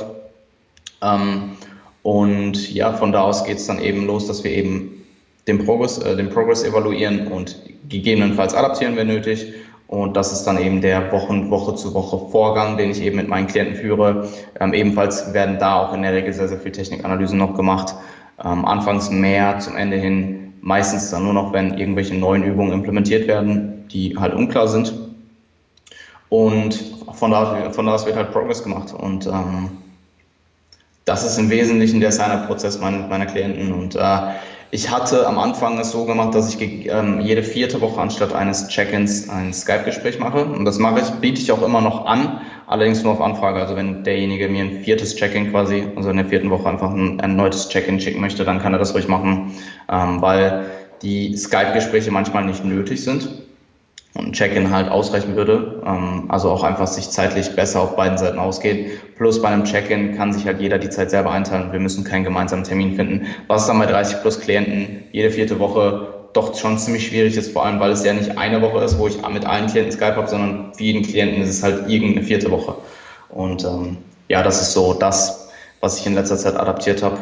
Und ja, von da aus geht es dann eben los, dass wir eben den Progress evaluieren und gegebenenfalls adaptieren, wenn nötig. Und das ist dann eben der Woche zu Woche Vorgang, den ich eben mit meinen Klienten führe. Ebenfalls werden da auch in der Regel sehr, sehr viel Technikanalysen noch gemacht. Anfangs mehr, zum Ende hin meistens dann nur noch, wenn irgendwelche neuen Übungen implementiert werden, die halt unklar sind. Und von da aus wird halt Progress gemacht. Und das ist im Wesentlichen der Sign-up-Prozess meiner Klienten. Und ich hatte am Anfang es so gemacht, dass ich jede 4. Woche anstatt eines Check-ins ein Skype-Gespräch mache. Und das biete ich auch immer noch an, allerdings nur auf Anfrage. Also wenn derjenige mir ein 4. Check-in quasi, also in der 4. Woche einfach ein erneutes Check-in schicken möchte, dann kann er das ruhig machen, weil die Skype-Gespräche manchmal nicht nötig sind und ein Check-in halt ausreichen würde, also auch einfach sich zeitlich besser auf beiden Seiten ausgeht. Plus bei einem Check-in kann sich halt jeder die Zeit selber einteilen. Wir müssen keinen gemeinsamen Termin finden, was dann bei 30 plus Klienten jede 4. Woche doch schon ziemlich schwierig ist, vor allem weil es ja nicht eine Woche ist, wo ich mit allen Klienten Skype habe, sondern für jeden Klienten ist es halt irgendeine 4. Woche. Und ja, das ist so das, was ich in letzter Zeit adaptiert habe.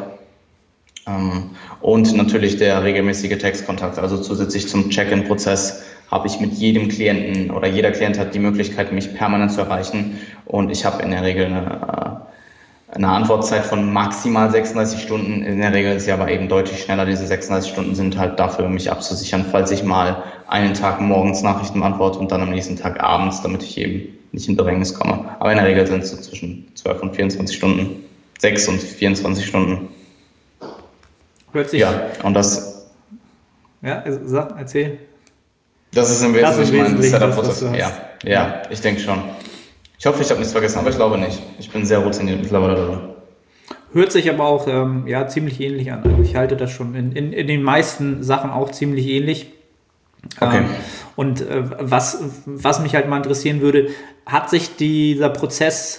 Und natürlich der regelmäßige Textkontakt, also zusätzlich zum Check-in-Prozess habe ich mit jedem Klienten oder jeder Klient hat die Möglichkeit, mich permanent zu erreichen und ich habe in der Regel eine Antwortzeit von maximal 36 Stunden. In der Regel ist sie aber eben deutlich schneller. Diese 36 Stunden sind halt dafür, mich abzusichern, falls ich mal einen Tag morgens Nachrichten beantworte und dann am nächsten Tag abends, damit ich eben nicht in Bedrängnis komme. Aber in der Regel sind es so zwischen 12 und 24 Stunden, 6 und 24 Stunden. Hört sich. Ja, und das. Ja, erzähl. Das ist im Wesentlichen mein Setup-Prozess. Ja, ja, ich denke schon. Ich hoffe, ich habe nichts vergessen, aber ich glaube nicht. Ich bin sehr routiniert mittlerweile darin. Hört sich aber auch ziemlich ähnlich an. Also ich halte das schon in den meisten Sachen auch ziemlich ähnlich. Okay. Und was mich halt mal interessieren würde, hat sich dieser Prozess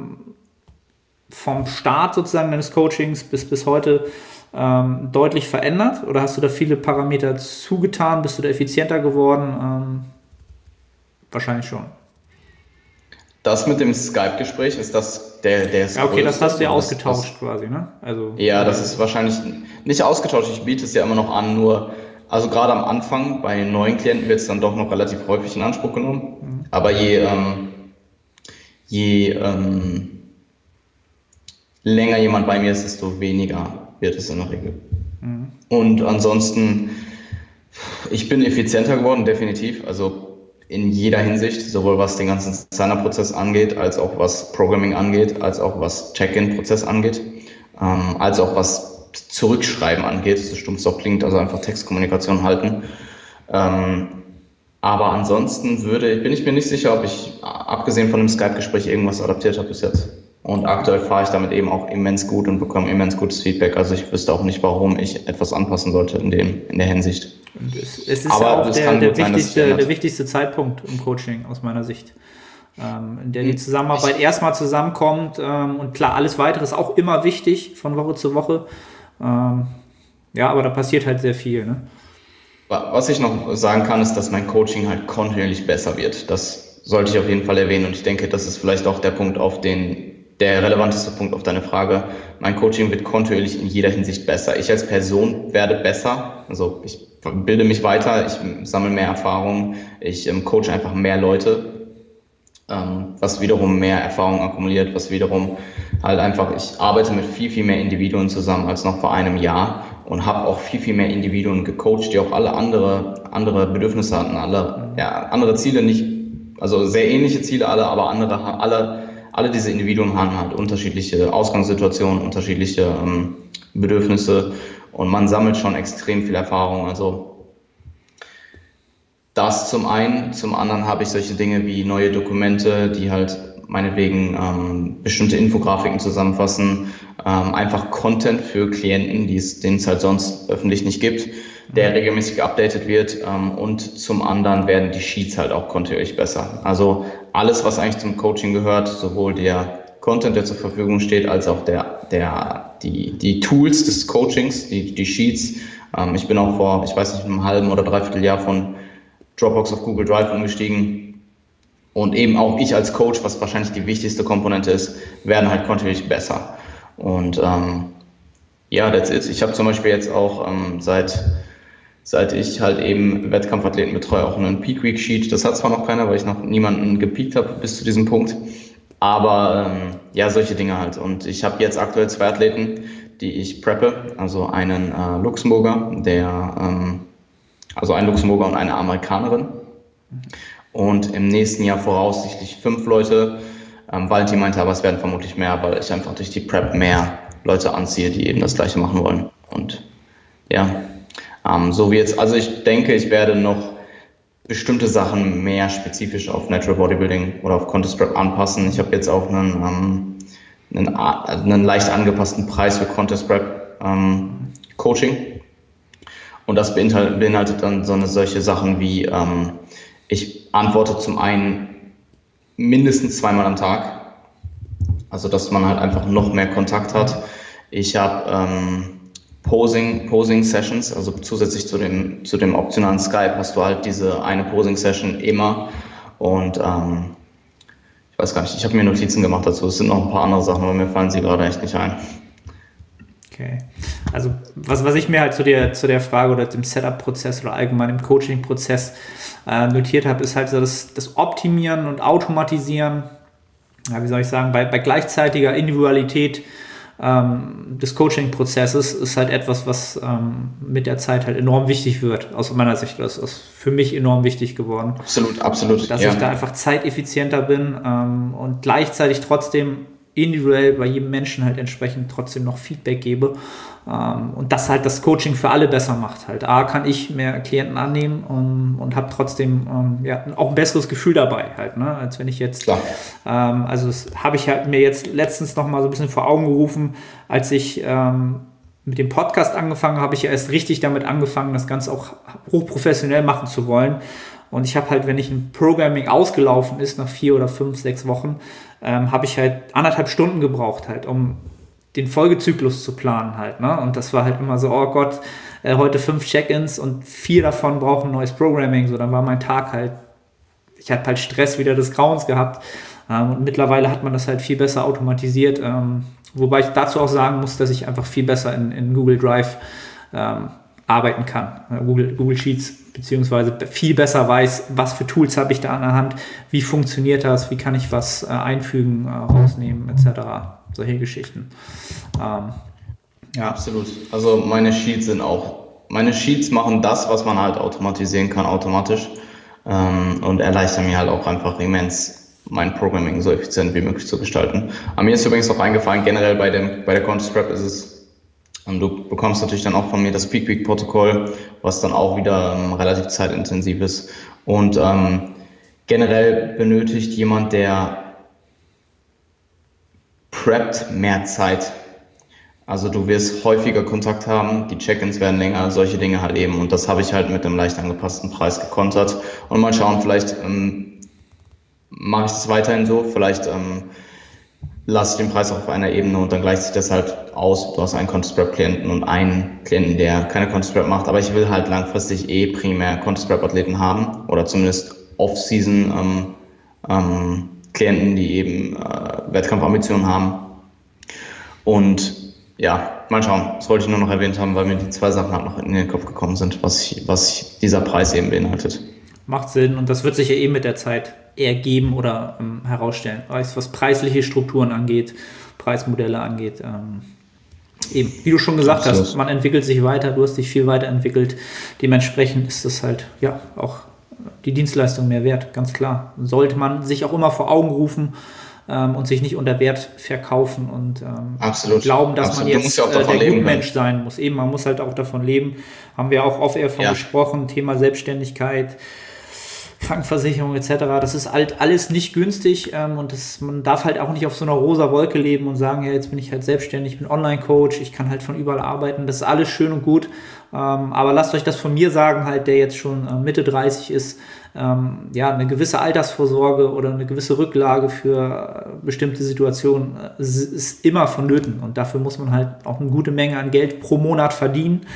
vom Start sozusagen deines Coachings bis heute deutlich verändert? Oder hast du da viele Parameter zugetan? Bist du da effizienter geworden? Wahrscheinlich schon. Das mit dem Skype-Gespräch ist das der ja, okay, das hast du ja ausgetauscht quasi, ne? Also, ja, das ist wahrscheinlich nicht ausgetauscht. Ich biete es ja immer noch an, nur, also gerade am Anfang bei neuen Klienten wird es dann doch noch relativ häufig in Anspruch genommen. Aber je länger jemand bei mir ist, desto weniger wird es in der Regel. Und ansonsten, ich bin effizienter geworden, definitiv. Also in jeder Hinsicht, sowohl was den ganzen Sign-up-Prozess angeht, als auch was Programming angeht, als auch was Check-in-Prozess angeht, als auch was Zurückschreiben angeht, so stumpf es auch klingt, also einfach Textkommunikation halten. Aber ansonsten bin ich mir nicht sicher, ob ich, abgesehen von dem Skype-Gespräch, irgendwas adaptiert habe bis jetzt. Und aktuell fahre ich damit eben auch immens gut und bekomme immens gutes Feedback. Also ich wüsste auch nicht, warum ich etwas anpassen sollte in der Hinsicht. Und es ist aber ja auch der wichtigste Zeitpunkt im Coaching aus meiner Sicht, in der die Zusammenarbeit erstmal zusammenkommt. Und klar, alles Weitere ist auch immer wichtig von Woche zu Woche. Ja, aber da passiert halt sehr viel. Ne? Was ich noch sagen kann, ist, dass mein Coaching halt kontinuierlich besser wird. Das sollte ich auf jeden Fall erwähnen. Und ich denke, das ist vielleicht auch der Punkt, der relevanteste Punkt auf deine Frage. Mein Coaching wird kontinuierlich in jeder Hinsicht besser. Ich als Person werde besser. Also ich bilde mich weiter, ich sammle mehr Erfahrung, ich coache einfach mehr Leute, was wiederum mehr Erfahrung akkumuliert, was wiederum halt einfach, ich arbeite mit viel, viel mehr Individuen zusammen als noch vor einem Jahr und habe auch viel, viel mehr Individuen gecoacht, die auch alle andere Bedürfnisse hatten, andere Ziele nicht, also sehr ähnliche Ziele aber alle diese Individuen haben halt unterschiedliche Ausgangssituationen, unterschiedliche Bedürfnisse und man sammelt schon extrem viel Erfahrung. Also das zum einen, zum anderen habe ich solche Dinge wie neue Dokumente, die halt meinetwegen bestimmte Infografiken zusammenfassen, einfach Content für Klienten, den es halt sonst öffentlich nicht gibt, der regelmäßig geupdatet wird und zum anderen werden die Sheets halt auch kontinuierlich besser. Also alles, was eigentlich zum Coaching gehört, sowohl der Content, der zur Verfügung steht, als auch die Tools des Coachings, die Sheets. Ich bin auch vor, ich weiß nicht, einem halben oder dreiviertel Jahr von Dropbox auf Google Drive umgestiegen. Und eben auch ich als Coach, was wahrscheinlich die wichtigste Komponente ist, werden halt kontinuierlich besser. Und ja, that's it. Ich habe zum Beispiel jetzt auch seit ich halt eben Wettkampfathleten betreue, auch einen Peak Week Sheet. Das hat zwar noch keiner, weil ich noch niemanden gepeakt habe bis zu diesem Punkt. Aber ja, solche Dinge halt. Und ich habe jetzt aktuell 2 Athleten, die ich preppe. Also einen Luxemburger, also ein Luxemburger und eine Amerikanerin. Und im nächsten Jahr voraussichtlich 5 Leute. Valentin meinte aber, es werden vermutlich mehr, weil ich einfach durch die Prep mehr Leute anziehe, die eben das Gleiche machen wollen. Und ja, so wie jetzt, also ich denke, ich werde noch bestimmte Sachen mehr spezifisch auf Natural Bodybuilding oder auf Contest Prep anpassen. Ich habe jetzt auch einen leicht angepassten Preis für Contest Prep Coaching. Und das beinhaltet dann solche Sachen wie, ich antworte zum einen mindestens 2-mal am Tag. Also, dass man halt einfach noch mehr Kontakt hat. Ich habe Posing-Sessions, also zusätzlich zu dem optionalen Skype hast du halt diese eine Posing-Session immer und ich weiß gar nicht, ich habe mir Notizen gemacht dazu, es sind noch ein paar andere Sachen, aber mir fallen sie gerade echt nicht ein. Okay, also was ich mir halt zu der Frage oder dem Setup-Prozess oder allgemein im Coaching-Prozess notiert habe, ist halt so das Optimieren und Automatisieren ja, wie soll ich sagen, bei gleichzeitiger Individualität des Coaching-Prozesses ist halt etwas, was mit der Zeit halt enorm wichtig wird, aus meiner Sicht. Das ist für mich enorm wichtig geworden. Absolut. Dass ich da einfach zeiteffizienter bin und gleichzeitig trotzdem individuell bei jedem Menschen halt entsprechend trotzdem noch Feedback gebe und das halt das Coaching für alle besser macht. Halt A, kann ich mehr Klienten annehmen und habe trotzdem auch ein besseres Gefühl dabei halt, ne? Als wenn ich jetzt, also das habe ich halt mir jetzt letztens noch mal so ein bisschen vor Augen gerufen, als ich mit dem Podcast angefangen habe, ich ja erst richtig damit angefangen, das Ganze auch hochprofessionell machen zu wollen. Und ich habe halt, wenn ich ein Programming ausgelaufen ist, nach 4 oder 5, 6 Wochen, habe ich halt 1,5 Stunden gebraucht halt, um den Folgezyklus zu planen halt, ne? Und das war halt immer so, oh Gott, heute 5 Check-ins und 4 davon brauchen neues Programming. So, dann war mein Tag halt, ich hatte halt Stress wieder des Grauens gehabt. Und mittlerweile hat man das halt viel besser automatisiert. Wobei ich dazu auch sagen muss, dass ich einfach viel besser in Google Drive arbeiten kann. Google Sheets, beziehungsweise viel besser weiß, was für Tools habe ich da an der Hand, wie funktioniert das, wie kann ich was einfügen, rausnehmen, etc. Solche Geschichten. Ja, absolut. Also meine Sheets machen das, was man halt automatisieren kann, automatisch und erleichtern mir halt auch einfach immens, mein Programming so effizient wie möglich zu gestalten. Aber mir ist übrigens auch eingefallen, generell bei der Constrap ist es, du bekommst natürlich dann auch von mir das Peak Week Protokoll, was dann auch wieder relativ zeitintensiv ist. Und generell benötigt jemand, der preppt, mehr Zeit. Also du wirst häufiger Kontakt haben, die Check-ins werden länger, solche Dinge halt eben. Und das habe ich halt mit einem leicht angepassten Preis gekontert. Und mal schauen, vielleicht mache ich es weiterhin so, vielleicht lasse ich den Preis auf einer Ebene und dann gleicht sich das halt aus. Du hast einen Contest-Prep-Klienten und einen Klienten, der keine Contest-Prep macht. Aber ich will halt langfristig primär Contest-Prep-Athleten haben oder zumindest Off-Season Klienten, die eben Wettkampfambitionen haben. Und ja, mal schauen. Das wollte ich nur noch erwähnt haben, weil mir die 2 Sachen halt noch in den Kopf gekommen sind, was dieser Preis eben beinhaltet. Macht Sinn und das wird sich ja eben mit der Zeit ergeben oder herausstellen. Was preisliche Strukturen angeht, Preismodelle angeht. Eben, wie du schon gesagt hast, man entwickelt sich weiter, du hast dich viel weiterentwickelt. Dementsprechend ist das halt ja auch die Dienstleistung mehr wert, ganz klar. Sollte man sich auch immer vor Augen rufen und sich nicht unter Wert verkaufen und glauben, dass man jetzt der Gutmensch sein muss. Eben, man muss halt auch davon leben. Haben wir auch oft davon gesprochen, Thema Selbstständigkeit, Krankenversicherung etc. Das ist halt alles nicht günstig und man darf halt auch nicht auf so einer rosa Wolke leben und sagen, ja, jetzt bin ich halt selbstständig, ich bin Online-Coach, ich kann halt von überall arbeiten. Das ist alles schön und gut, aber lasst euch das von mir sagen, halt, der jetzt schon Mitte 30 ist, eine gewisse Altersvorsorge oder eine gewisse Rücklage für bestimmte Situationen ist immer vonnöten und dafür muss man halt auch eine gute Menge an Geld pro Monat verdienen.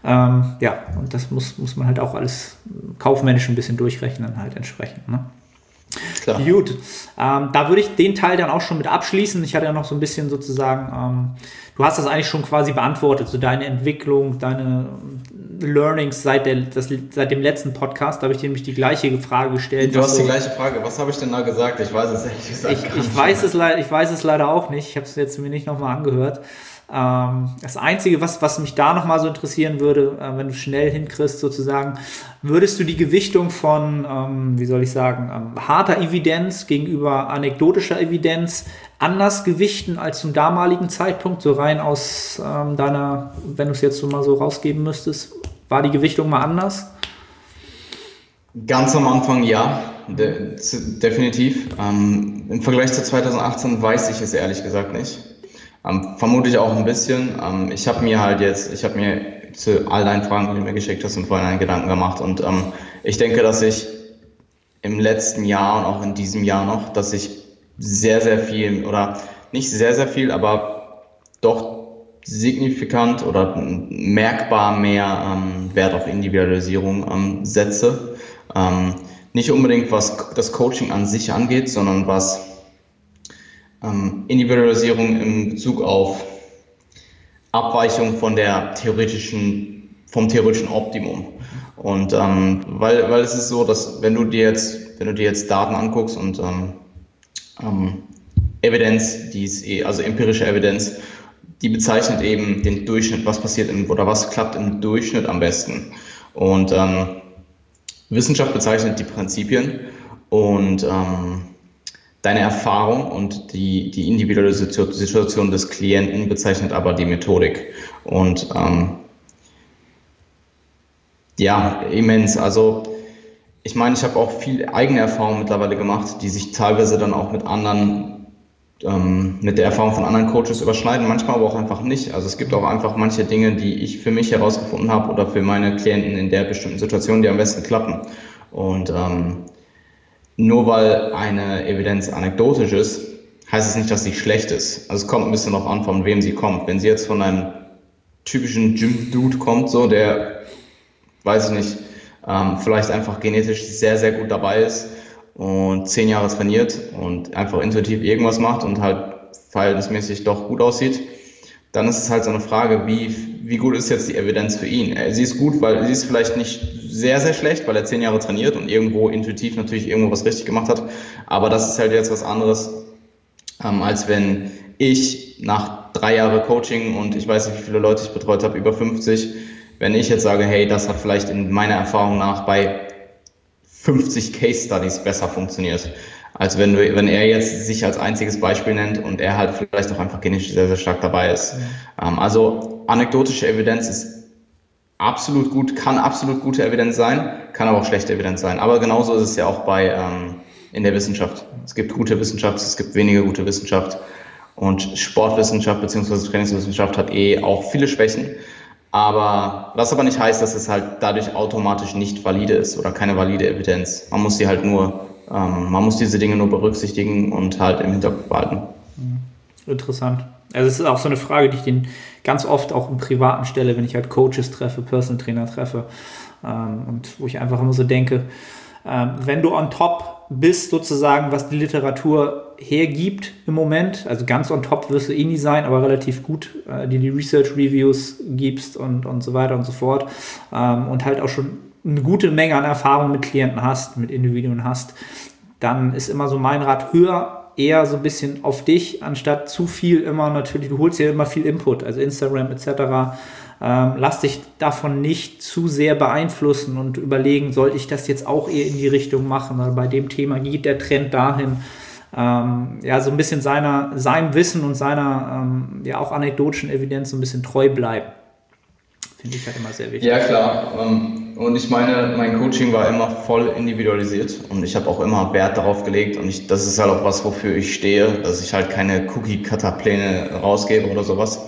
Und das muss man halt auch alles kaufmännisch ein bisschen durchrechnen halt entsprechend, ne? Klar. Gut, da würde ich den Teil dann auch schon mit abschließen. Ich hatte ja noch so ein bisschen sozusagen, du hast das eigentlich schon quasi beantwortet, so deine Entwicklung, deine Learnings seit dem letzten Podcast. Da habe ich dir nämlich die gleiche Frage gestellt. Du hast die gleiche Frage. Was habe ich denn da gesagt? Ich weiß es ehrlich gesagt ich weiß es leider auch nicht. Ich habe es jetzt mir nicht nochmal angehört. Das Einzige, was mich da nochmal so interessieren würde, wenn du schnell hinkriegst sozusagen, würdest du die Gewichtung von, harter Evidenz gegenüber anekdotischer Evidenz anders gewichten als zum damaligen Zeitpunkt, so rein aus deiner, wenn du es jetzt so mal so rausgeben müsstest, war die Gewichtung mal anders? Ganz am Anfang ja, definitiv. Im Vergleich zu 2018 weiß ich es ehrlich gesagt nicht. Vermutlich auch ein bisschen. Ich habe mir zu all deinen Fragen, die du mir geschickt hast, im Vorhinein Gedanken gemacht und ich denke, dass ich im letzten Jahr und auch in diesem Jahr noch, dass ich sehr, sehr viel oder nicht sehr, sehr viel, aber doch signifikant oder merkbar mehr Wert auf Individualisierung setze. Nicht unbedingt, was das Coaching an sich angeht, sondern was Individualisierung in Bezug auf Abweichung vom theoretischen Optimum. Und weil es ist so, dass wenn du dir jetzt Daten anguckst und Evidenz, also empirische Evidenz, die bezeichnet eben den Durchschnitt, was passiert oder was klappt im Durchschnitt am besten. Und Wissenschaft bezeichnet die Prinzipien und deine Erfahrung und die individuelle Situation des Klienten bezeichnet aber die Methodik. Und ja, immens. Also ich meine, ich habe auch viel eigene Erfahrung mittlerweile gemacht, die sich teilweise dann auch mit der Erfahrung von anderen Coaches überschneiden, manchmal aber auch einfach nicht. Also es gibt auch einfach manche Dinge, die ich für mich herausgefunden habe oder für meine Klienten in der bestimmten Situation, die am besten klappen. Und nur weil eine Evidenz anekdotisch ist, heißt es nicht, dass sie schlecht ist. Also es kommt ein bisschen darauf an, von wem sie kommt. Wenn sie jetzt von einem typischen Gym-Dude kommt, so der, weiß ich nicht, vielleicht einfach genetisch sehr, sehr gut dabei ist und 10 Jahre trainiert und einfach intuitiv irgendwas macht und halt verhältnismäßig doch gut aussieht, dann ist es halt so eine Frage, wie gut ist jetzt die Evidenz für ihn? Sie ist gut, weil sie ist vielleicht nicht sehr, sehr schlecht, weil er 10 Jahre trainiert und irgendwo intuitiv natürlich irgendwo was richtig gemacht hat. Aber das ist halt jetzt was anderes, als wenn ich nach 3 Jahren Coaching und ich weiß nicht, wie viele Leute ich betreut habe, über 50, wenn ich jetzt sage, hey, das hat vielleicht in meiner Erfahrung nach bei 50 Case Studies besser funktioniert, als wenn er jetzt sich als einziges Beispiel nennt und er halt vielleicht auch einfach genetisch sehr, sehr stark dabei ist. Also anekdotische Evidenz ist absolut gut, kann absolut gute Evidenz sein, kann aber auch schlechte Evidenz sein. Aber genauso ist es ja auch in der Wissenschaft. Es gibt gute Wissenschaft, es gibt weniger gute Wissenschaft und Sportwissenschaft bzw. Trainingswissenschaft hat auch viele Schwächen. Aber was aber nicht heißt, dass es halt dadurch automatisch nicht valide ist oder keine valide Evidenz. Man muss man muss diese Dinge nur berücksichtigen und halt im Hinterkopf behalten. Interessant. Also es ist auch so eine Frage, die ich den ganz oft auch im Privaten stelle, wenn ich halt Coaches treffe, Personal Trainer treffe und wo ich einfach immer so denke, wenn du on top bist sozusagen, was die Literatur hergibt im Moment, also ganz on top wirst du nie sein, aber relativ gut, die Research Reviews gibst und so weiter und so fort und halt auch schon eine gute Menge an Erfahrung mit Klienten hast, mit Individuen hast, dann ist immer so mein Rat, hör eher so ein bisschen auf dich, anstatt zu viel immer natürlich, du holst ja immer viel Input, also Instagram etc., lass dich davon nicht zu sehr beeinflussen und überlegen, sollte ich das jetzt auch eher in die Richtung machen, weil bei dem Thema geht der Trend dahin, so ein bisschen seinem Wissen und seiner auch anekdotischen Evidenz so ein bisschen treu bleiben. Finde ich halt immer sehr wichtig. Ja, klar. Und ich meine, mein Coaching war immer voll individualisiert und ich habe auch immer Wert darauf gelegt und das ist halt auch was, wofür ich stehe, dass ich halt keine Cookie-Cutter-Pläne rausgebe oder sowas.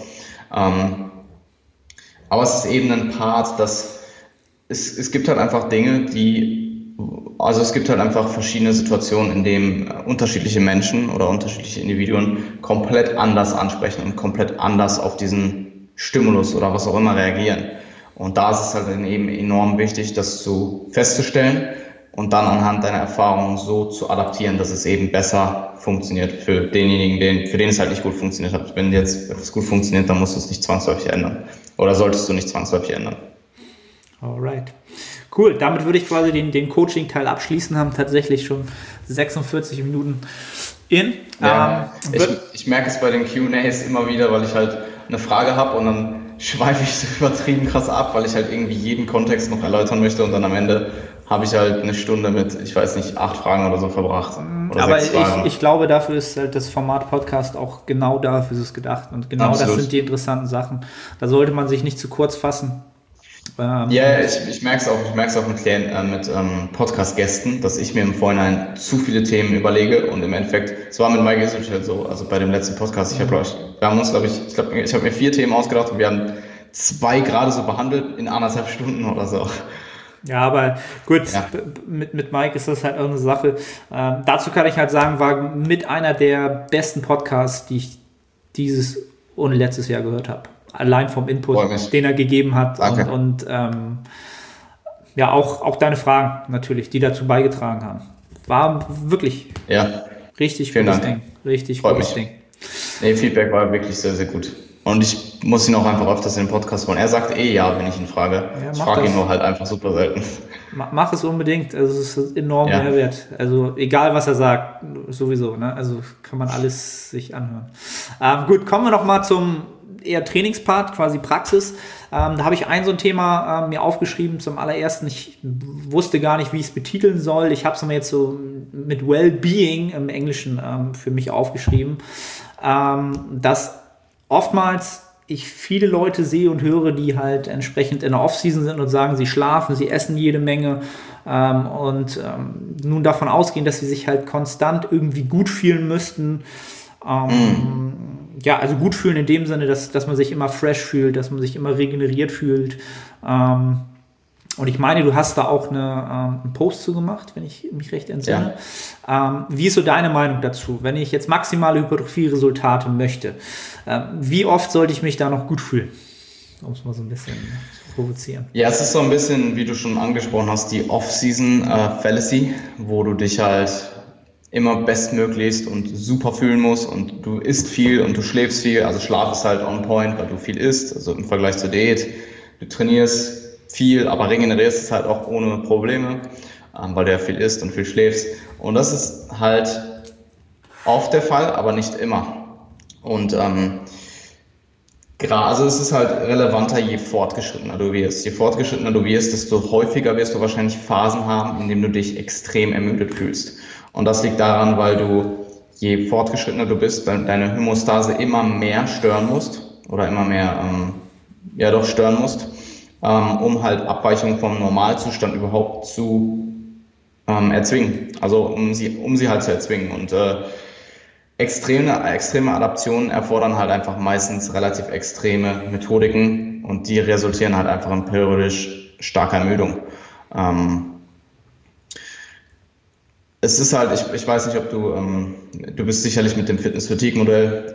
Aber es ist eben ein Part, dass es gibt halt einfach Dinge, es gibt halt einfach verschiedene Situationen, in denen unterschiedliche Menschen oder unterschiedliche Individuen komplett anders ansprechen und komplett anders auf diesen Stimulus oder was auch immer reagieren. Und da ist es halt dann eben enorm wichtig, das festzustellen und dann anhand deiner Erfahrungen so zu adaptieren, dass es eben besser funktioniert für denjenigen, für den es halt nicht gut funktioniert hat. Wenn jetzt etwas gut funktioniert, dann musst du es nicht zwangsläufig ändern. Oder solltest du nicht zwangsläufig ändern. Alright. Cool, damit würde ich quasi den Coaching-Teil abschließen, haben tatsächlich schon 46 Minuten in. Ja, ich merke es bei den Q&As immer wieder, weil ich halt eine Frage habe und dann schweife ich so übertrieben krass ab, weil ich halt irgendwie jeden Kontext noch erläutern möchte und dann am Ende habe ich halt eine Stunde mit, ich weiß nicht, 8 Fragen oder so verbracht. Oder aber 6 Fragen. Ich glaube, dafür ist halt das Format Podcast auch genau dafür ist es gedacht und genau Absolut. Das sind die interessanten Sachen. Da sollte man sich nicht zu kurz fassen. Ich merke es auch mit Klienten, mit Podcast-Gästen, dass ich mir im Vorhinein zu viele Themen überlege und im Endeffekt, es war mit Mike Israel so, also bei dem letzten Podcast, ich habe mir 4 Themen ausgedacht und wir haben 2 gerade so behandelt in 1,5 Stunden oder so. Ja, aber gut, mit Mike ist das halt auch eine Sache. Dazu kann ich halt sagen, war mit einer der besten Podcasts, die ich dieses und letztes Jahr gehört habe. Allein vom Input, den er gegeben hat. Danke. Und auch deine Fragen natürlich, die dazu beigetragen haben. War wirklich richtig gutes Ding. Richtig gutes Ding. Nee, Feedback war wirklich sehr, sehr gut. Und ich muss ihn auch einfach öfters in den Podcast holen. Er sagt ja, wenn ich ihn frage. Ja, ich mach frage ihn das. nur halt einfach super selten. Mach es unbedingt. Also es ist enorm Ja. Mehrwert. Also egal, was er sagt, sowieso. Ne? Also kann man alles sich anhören. Gut, kommen wir noch mal zum eher Trainingspart, quasi Praxis. Da habe ich so ein Thema mir aufgeschrieben zum allerersten. Ich wusste gar nicht, wie ich es betiteln soll. Ich habe es mir jetzt so mit Wellbeing im Englischen für mich aufgeschrieben, dass oftmals ich viele Leute sehe und höre, die halt entsprechend in der Off-Season sind und sagen, sie schlafen, sie essen jede Menge und nun davon ausgehen, dass sie sich halt konstant irgendwie gut fühlen müssten. Ja, also gut fühlen in dem Sinne, dass man sich immer fresh fühlt, dass man sich immer regeneriert fühlt. Und ich meine, du hast da auch einen Post zu gemacht, wenn ich mich recht entsinne. Ja. Wie ist so deine Meinung dazu? Wenn ich jetzt maximale Hypertrophie-Resultate möchte, wie oft sollte ich mich da noch gut fühlen? Um es mal so ein bisschen zu provozieren. Ja, es ist so ein bisschen, wie du schon angesprochen hast, die Off-Season Fallacy, wo du dich halt immer bestmöglichst und super fühlen musst und du isst viel und du schläfst viel. Also Schlaf ist halt on point, weil du viel isst, also im Vergleich zur Diät. Du trainierst viel, aber regenerierst es halt auch ohne Probleme, weil du ja viel isst und viel schläfst. Und das ist halt oft der Fall, aber nicht immer. Und also es ist halt relevanter, je fortgeschrittener du wirst. Je fortgeschrittener du wirst, desto häufiger wirst du wahrscheinlich Phasen haben, in denen du dich extrem ermüdet fühlst. Und das liegt daran, weil du, je fortgeschrittener du bist, deine Homöostase immer mehr stören musst oder immer mehr stören musst, um halt Abweichungen vom Normalzustand überhaupt zu erzwingen. Also um sie halt zu erzwingen. Und extreme Adaptionen erfordern halt einfach meistens relativ extreme Methodiken und die resultieren halt einfach in periodisch starker Ermüdung. Es ist halt, ich weiß nicht, ob du bist sicherlich mit dem Fitness-Fatigue-Modell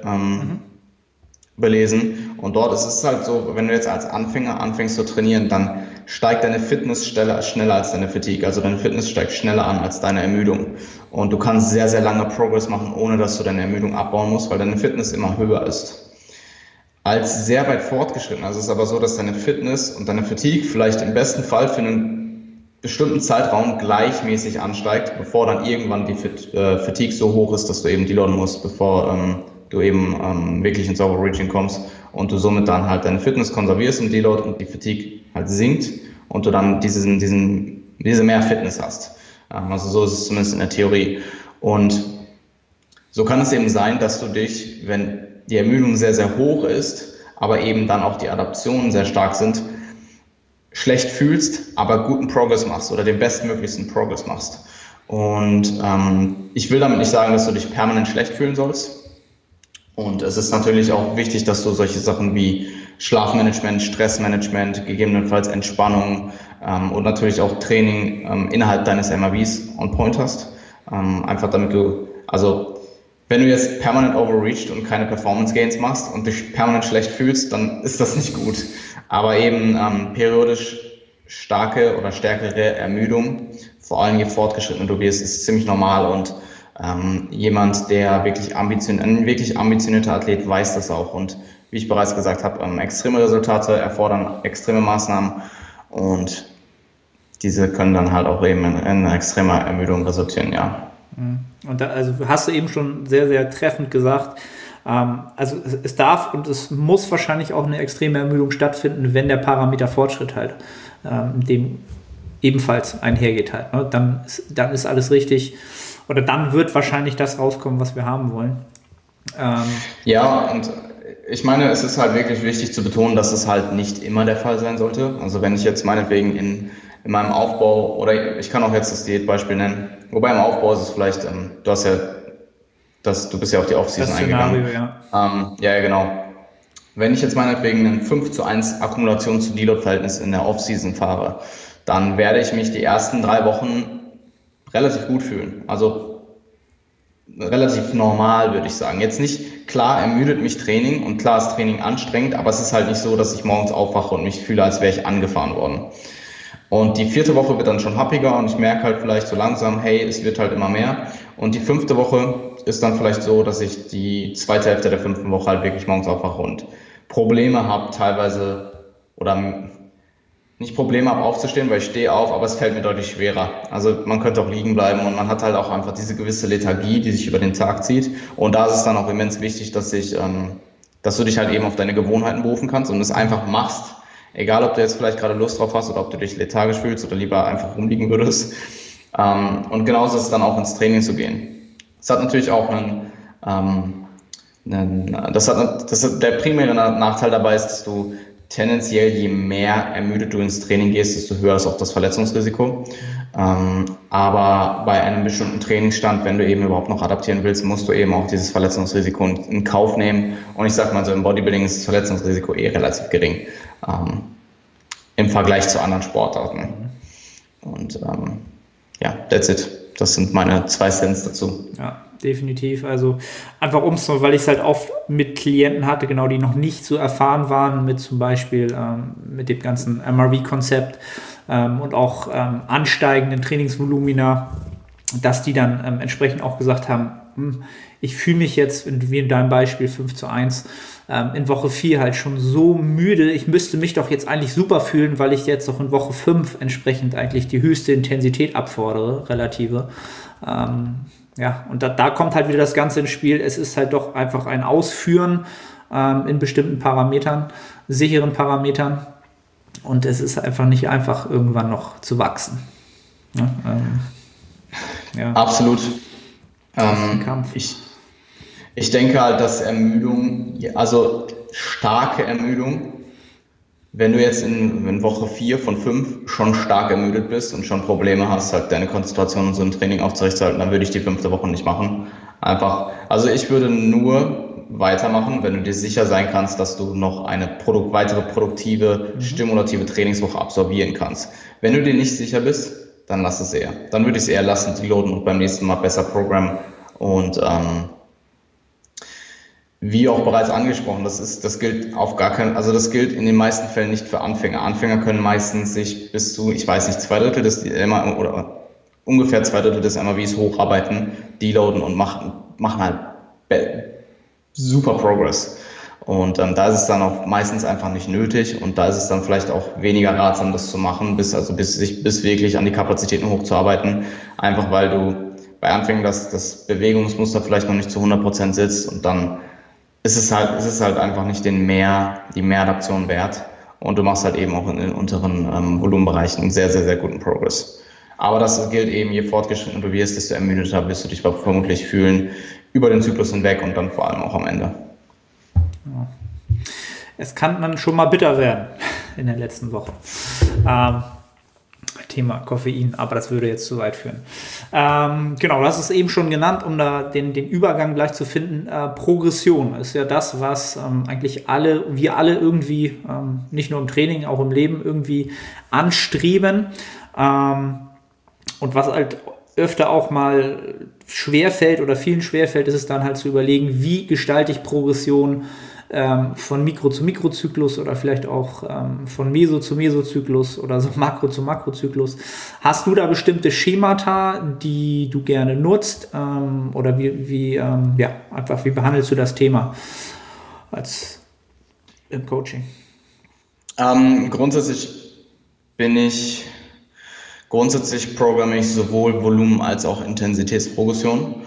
belesen. Und dort ist es halt so, wenn du jetzt als Anfänger anfängst zu trainieren, dann steigt deine Fitness schneller als deine Fatigue. Also deine Fitness steigt schneller an als deine Ermüdung. Und du kannst sehr, sehr lange Progress machen, ohne dass du deine Ermüdung abbauen musst, weil deine Fitness immer höher ist. Als sehr weit fortgeschritten. Also es ist aber so, dass deine Fitness und deine Fatigue vielleicht im besten Fall für einen bestimmten Zeitraum gleichmäßig ansteigt, bevor dann irgendwann die Fatigue so hoch ist, dass du eben deloaden musst, bevor du eben wirklich ins Overreaching kommst und du somit dann halt deine Fitness konservierst im Deload und die Fatigue halt sinkt und du dann diese mehr Fitness hast. Also so ist es zumindest in der Theorie. Und so kann es eben sein, dass du dich, wenn die Ermüdung sehr, sehr hoch ist, aber eben dann auch die Adaptionen sehr stark sind, schlecht fühlst, aber guten Progress machst oder den bestmöglichsten Progress machst. Und ich will damit nicht sagen, dass du dich permanent schlecht fühlen sollst. Und es ist natürlich auch wichtig, dass du solche Sachen wie Schlafmanagement, Stressmanagement, gegebenenfalls Entspannung und natürlich auch Training innerhalb deines MRVs on point hast. Einfach damit du, also wenn du jetzt permanent overreached und keine Performance Gains machst und dich permanent schlecht fühlst, dann ist das nicht gut. Aber eben periodisch starke oder stärkere Ermüdung, vor allem je fortgeschrittener du wirst, ist ziemlich normal und jemand, der ein wirklich ambitionierter Athlet weiß das auch und wie ich bereits gesagt habe, extreme Resultate erfordern extreme Maßnahmen und diese können dann halt auch eben in extremer Ermüdung resultieren, ja. Und da, also hast du eben schon sehr, sehr treffend gesagt, also es darf und es muss wahrscheinlich auch eine extreme Ermüdung stattfinden, wenn der Parameter Fortschritt halt dem ebenfalls einhergeht halt. Ne? Dann ist alles richtig oder dann wird wahrscheinlich das rauskommen, was wir haben wollen. Ja, und ich meine, es ist halt wirklich wichtig zu betonen, dass es halt nicht immer der Fall sein sollte. Also wenn ich jetzt meinetwegen in meinem Aufbau, oder ich kann auch jetzt das Diätbeispiel nennen, wobei im Aufbau ist es vielleicht, du bist ja auf die Off-Season eingegangen. Ja, genau. Wenn ich jetzt meinetwegen ein 5:1 Akkumulation zu Deload-Verhältnis in der Off-Season fahre, dann werde ich mich die ersten 3 Wochen relativ gut fühlen. Also relativ normal, würde ich sagen. Jetzt nicht, klar ermüdet mich Training und klar ist Training anstrengend, aber es ist halt nicht so, dass ich morgens aufwache und mich fühle, als wäre ich angefahren worden. Und die 4. Woche wird dann schon happiger und ich merke halt vielleicht so langsam, hey, es wird halt immer mehr. Und die 5. Woche ist dann vielleicht so, dass ich die zweite Hälfte der 5. Woche halt wirklich morgens aufwache und Probleme habe teilweise oder nicht Probleme habe aufzustehen, weil ich stehe auf, aber es fällt mir deutlich schwerer. Also man könnte auch liegen bleiben und man hat halt auch einfach diese gewisse Lethargie, die sich über den Tag zieht. Und da ist es dann auch immens wichtig, dass du dich halt eben auf deine Gewohnheiten berufen kannst und es einfach machst. Egal, ob du jetzt vielleicht gerade Lust drauf hast oder ob du dich lethargisch fühlst oder lieber einfach rumliegen würdest. Und genauso ist es dann auch ins Training zu gehen. Es hat natürlich auch der primäre Nachteil dabei ist, dass du tendenziell, je mehr ermüdet du ins Training gehst, desto höher ist auch das Verletzungsrisiko. Aber bei einem bestimmten Trainingsstand, wenn du eben überhaupt noch adaptieren willst, musst du eben auch dieses Verletzungsrisiko in Kauf nehmen. Und ich sag mal so, im Bodybuilding ist das Verletzungsrisiko relativ gering im Vergleich zu anderen Sportarten. Und that's it. Das sind meine 2 Cents dazu. Ja, definitiv. Also einfach weil ich es halt oft mit Klienten hatte, genau, die noch nicht so erfahren waren mit zum Beispiel mit dem ganzen MRV-Konzept und auch ansteigenden Trainingsvolumina, dass die dann entsprechend auch gesagt haben, ich fühle mich jetzt, wie in deinem Beispiel 5:1, in Woche 4 halt schon so müde, ich müsste mich doch jetzt eigentlich super fühlen, weil ich jetzt auch in Woche 5 entsprechend eigentlich die höchste Intensität abfordere, relative. Und da kommt halt wieder das Ganze ins Spiel. Es ist halt doch einfach ein Ausführen in bestimmten Parametern, sicheren Parametern. Und es ist einfach nicht einfach, irgendwann noch zu wachsen. Absolut. Ich denke halt, dass Ermüdung, also starke Ermüdung, wenn du jetzt in Woche 4 von 5 schon stark ermüdet bist und schon Probleme hast, halt deine Konzentration und so im Training aufrechtzuerhalten, dann würde ich die 5. Woche nicht machen. Einfach, also ich würde nur weitermachen, wenn du dir sicher sein kannst, dass du noch eine weitere produktive, stimulative Trainingswoche absolvieren kannst. Wenn du dir nicht sicher bist, dann lass es eher. Dann würde ich es eher lassen, deloaden und beim nächsten Mal besser programmen. Und wie auch bereits angesprochen, das gilt das gilt in den meisten Fällen nicht für Anfänger. Anfänger können meistens sich bis zu, ich weiß nicht, 2/3 oder ungefähr 2/3 des MRVs hocharbeiten, deloaden und machen halt super Progress. Und da ist es dann auch meistens einfach nicht nötig und da ist es dann vielleicht auch weniger ratsam, das zu machen, bis wirklich an die Kapazitäten hochzuarbeiten, einfach weil du bei Anfängen das Bewegungsmuster vielleicht noch nicht zu 100% sitzt und dann ist es halt einfach nicht die Mehradaption wert und du machst halt eben auch in den unteren Volumenbereichen einen sehr, sehr, sehr guten Progress. Aber das gilt eben, je fortgeschrittener du wirst, desto ermüdeter wirst du dich vermutlich fühlen über den Zyklus hinweg und dann vor allem auch am Ende. Ja. Es kann dann schon mal bitter werden in der letzten Woche. Thema Koffein, aber das würde jetzt zu weit führen. Genau, du hast es eben schon genannt, um da den Übergang gleich zu finden. Progression ist ja das, was eigentlich wir alle irgendwie, nicht nur im Training, auch im Leben irgendwie anstreben. Und was halt öfter auch mal schwerfällt oder vielen schwerfällt, ist es dann halt zu überlegen, wie gestalte ich Progression von Mikro zu Mikrozyklus oder vielleicht auch von Meso zu Mesozyklus oder so Makro zu Makrozyklus. Hast du da bestimmte Schemata, die du gerne nutzt oder wie behandelst du das Thema im Coaching? Grundsätzlich programme ich sowohl Volumen als auch Intensitätsprogression.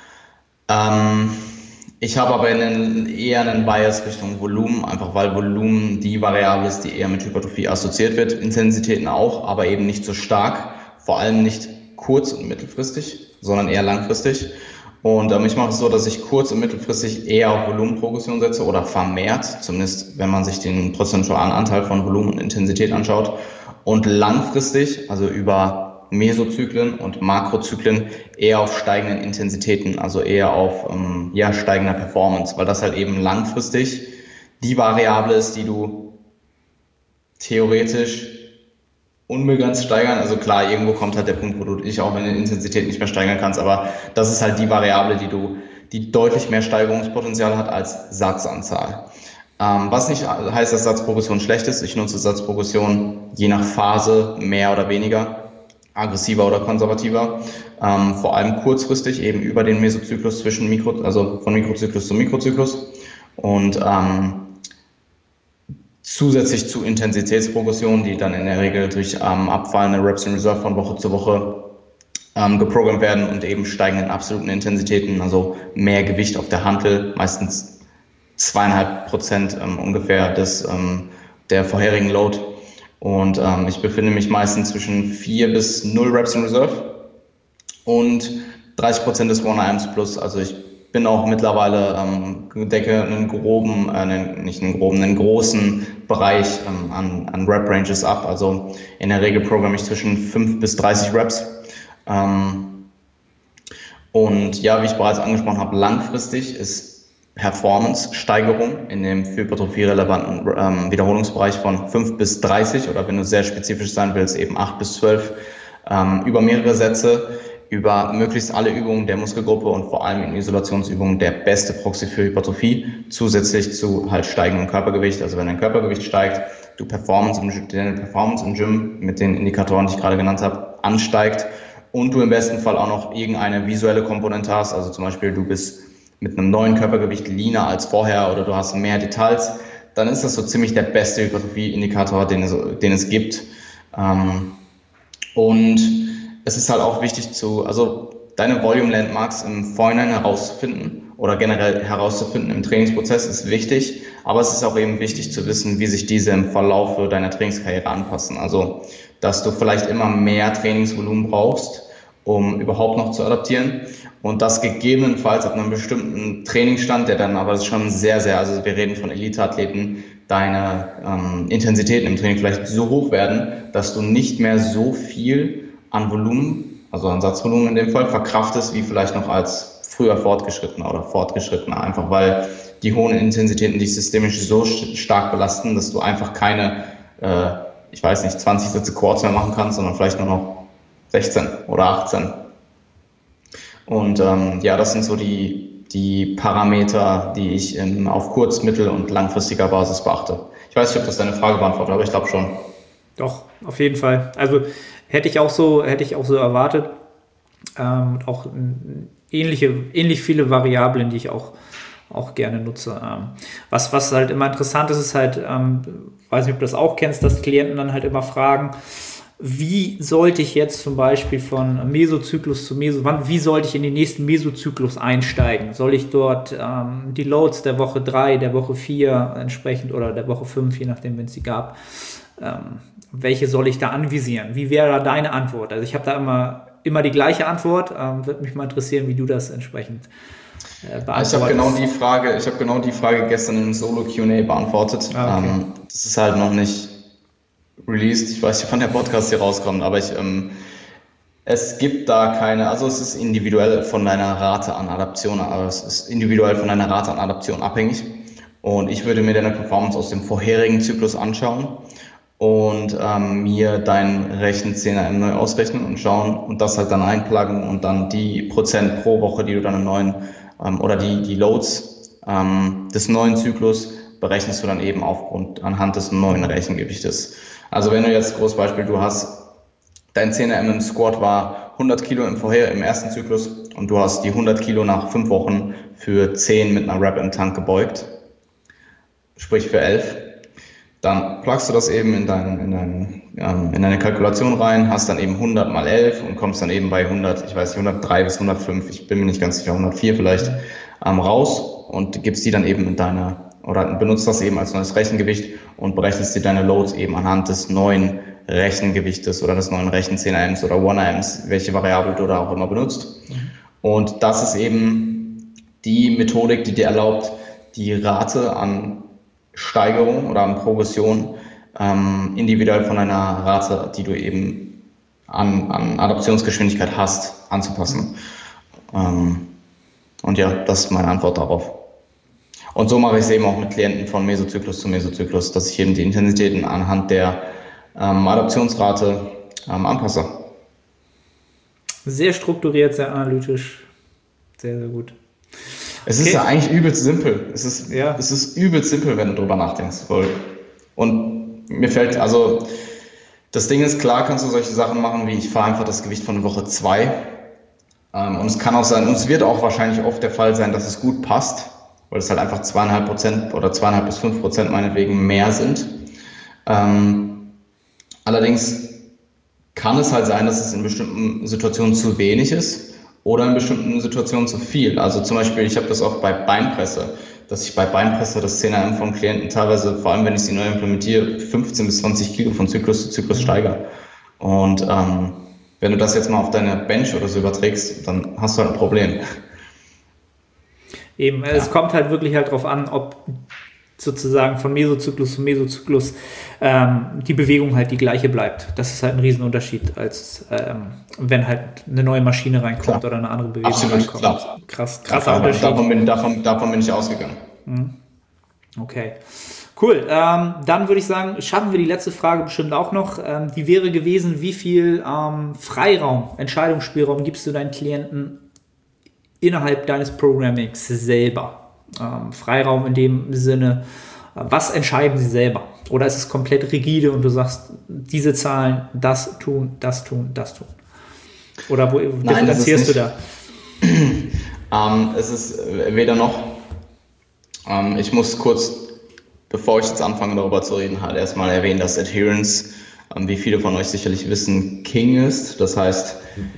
Ich habe aber eher einen Bias Richtung Volumen, einfach weil Volumen die Variable ist, die eher mit Hypertrophie assoziiert wird. Intensitäten auch, aber eben nicht so stark, vor allem nicht kurz- und mittelfristig, sondern eher langfristig. Und ich mache es so, dass ich kurz- und mittelfristig eher auf Volumenprogression setze oder vermehrt, zumindest wenn man sich den prozentualen Anteil von Volumen und Intensität anschaut. Und langfristig, also über Mesozyklen und Makrozyklen, eher auf steigenden Intensitäten, also eher auf steigender Performance, weil das halt eben langfristig die Variable ist, die du theoretisch unbegrenzt steigern. Also klar, irgendwo kommt halt der Punkt, wo du dich auch in der Intensität nicht mehr steigern kannst, aber das ist halt die Variable, die deutlich mehr Steigerungspotenzial hat als Satzanzahl. Was nicht heißt, dass Satzprogression schlecht ist. Ich nutze Satzprogression je nach Phase mehr oder weniger, aggressiver oder konservativer, vor allem kurzfristig eben über den Mesozyklus von Mikrozyklus zu Mikrozyklus. Und zusätzlich zu Intensitätsprogression, die dann in der Regel durch abfallende Reps in Reserve von Woche zu Woche geprogrammt werden und eben steigenden absoluten Intensitäten, also mehr Gewicht auf der Hantel, meistens 2,5% ungefähr der vorherigen Load. Und ich befinde mich meistens zwischen 4 bis 0 Reps in Reserve und 30% des 1RMs plus. Also ich bin auch mittlerweile, decke einen großen Bereich an Rep-Ranges ab. Also in der Regel programme ich zwischen 5 bis 30 Reps. Und ja, wie ich bereits angesprochen habe, langfristig ist Performance-Steigerung in dem für Hypertrophie relevanten Wiederholungsbereich von 5 bis 30 oder wenn du sehr spezifisch sein willst, eben 8 bis 12 über mehrere Sätze, über möglichst alle Übungen der Muskelgruppe und vor allem in Isolationsübungen der beste Proxy für Hypertrophie, zusätzlich zu halt steigendem Körpergewicht. Also wenn dein Körpergewicht steigt, deine Performance im Gym mit den Indikatoren, die ich gerade genannt habe, ansteigt und du im besten Fall auch noch irgendeine visuelle Komponente hast, also zum Beispiel du bist mit einem neuen Körpergewicht leaner als vorher oder du hast mehr Details, dann ist das so ziemlich der beste Hypertrophie-Indikator, den es gibt. Und es ist halt auch wichtig also deine Volume Landmarks im Vorhinein herauszufinden oder generell herauszufinden im Trainingsprozess ist wichtig, aber es ist auch eben wichtig zu wissen, wie sich diese im Verlauf deiner Trainingskarriere anpassen. Also, dass du vielleicht immer mehr Trainingsvolumen brauchst, um überhaupt noch zu adaptieren und das gegebenenfalls ab einem bestimmten Trainingsstand, der dann aber schon sehr, sehr, also wir reden von Elite-Athleten, deine Intensitäten im Training vielleicht so hoch werden, dass du nicht mehr so viel an Volumen, also an Satzvolumen in dem Fall, verkraftest, wie vielleicht noch als früher Fortgeschrittener, einfach weil die hohen Intensitäten dich systemisch so stark belasten, dass du einfach keine, 20 Sätze Quads mehr machen kannst, sondern vielleicht nur noch 16 oder 18. Und das sind so die Parameter, die ich auf kurz-, mittel- und langfristiger Basis beachte. Ich weiß nicht, ob das deine Frage beantwortet, aber ich glaube schon. Doch, auf jeden Fall. Also hätte ich auch so erwartet. Auch ähnlich viele Variablen, die ich auch gerne nutze. Was halt immer interessant ist halt, weiß nicht, ob du das auch kennst, dass Klienten dann halt immer fragen, wie sollte ich jetzt zum Beispiel von Mesozyklus zu wie sollte ich in den nächsten Mesozyklus einsteigen? Soll ich dort die Loads der Woche 3, der Woche 4 entsprechend oder der Woche 5, je nachdem, wenn es sie gab, welche soll ich da anvisieren? Wie wäre da deine Antwort? Also ich habe da immer die gleiche Antwort. Würde mich mal interessieren, wie du das entsprechend beantwortest. Ich habe genau die Frage gestern im Solo Q&A beantwortet. Okay. Das ist halt noch nicht released. Ich weiß nicht, wann der Podcast hier rauskommt, aber es gibt da keine, also es ist individuell von deiner Rate an Adaption, abhängig. Und ich würde mir deine Performance aus dem vorherigen Zyklus anschauen und mir deinen Rechen-10er neu ausrechnen und schauen und das halt dann einpluggen und dann die Prozent pro Woche, die du dann im neuen oder die Loads des neuen Zyklus berechnest du dann eben anhand des neuen Rechengewichtes. Also wenn du jetzt, großes Beispiel, du hast dein 10er im Squat war 100 Kilo im ersten Zyklus und du hast die 100 Kilo nach 5 Wochen für 10 mit einer Rep im Tank gebeugt, sprich für 11. Dann plugst du das eben in deine Kalkulation rein, hast dann eben 100 mal 11 und kommst dann eben bei 103 bis 105, ich bin mir nicht ganz sicher, 104 vielleicht, raus und gibst die dann eben benutzt das eben als neues Rechengewicht und berechnest dir deine Loads eben anhand des neuen Rechengewichtes oder des neuen Rechen-10RMs oder 1RMs, welche Variable du da auch immer benutzt. Und das ist eben die Methodik, die dir erlaubt, die Rate an Steigerung oder an Progression individuell von einer Rate, die du eben an Adaptionsgeschwindigkeit hast, anzupassen. Und ja, das ist meine Antwort darauf. Und so mache ich es eben auch mit Klienten von Mesozyklus zu Mesozyklus, dass ich eben die Intensitäten anhand der Adaptionsrate anpasse. Sehr strukturiert, sehr analytisch, sehr, sehr gut. Es ist ja eigentlich übelst simpel. Es ist übelst simpel, wenn du drüber nachdenkst. Und mir fällt, also das Ding ist, klar kannst du solche Sachen machen, wie ich fahre einfach das Gewicht von Woche 2. Und es kann auch sein, und es wird auch wahrscheinlich oft der Fall sein, dass es gut passt, weil es halt einfach 2,5% oder 2,5 bis 5% meinetwegen mehr sind. Allerdings kann es halt sein, dass es in bestimmten Situationen zu wenig ist oder in bestimmten Situationen zu viel. Also zum Beispiel, ich habe das auch bei Beinpresse, dass ich bei Beinpresse das 10 RM vom Klienten teilweise, vor allem wenn ich sie neu implementiere, 15 bis 20 Kilo von Zyklus zu Zyklus steigere. Und wenn du das jetzt mal auf deine Bench oder so überträgst, dann hast du halt ein Problem. Eben, es kommt halt wirklich halt drauf an, ob sozusagen von Mesozyklus zu Mesozyklus die Bewegung halt die gleiche bleibt. Das ist halt ein Riesenunterschied, als wenn halt eine neue Maschine reinkommt oder eine andere Bewegung reinkommt. Klar. Krasser Unterschied. Davon bin ich ausgegangen. Okay, cool. Dann würde ich sagen, schaffen wir die letzte Frage bestimmt auch noch. Die wäre gewesen, wie viel Freiraum, Entscheidungsspielraum gibst du deinen Klienten innerhalb deines Programmings selber? Freiraum in dem Sinne, was entscheiden sie selber? Oder ist es komplett rigide und du sagst, diese Zahlen, das tun, das tun, das tun? Oder wo differenzierst du da? Es ist weder noch. Ich muss kurz, bevor ich jetzt anfange darüber zu reden, halt erstmal erwähnen, dass Adherence, wie viele von euch sicherlich wissen, King ist. Das heißt,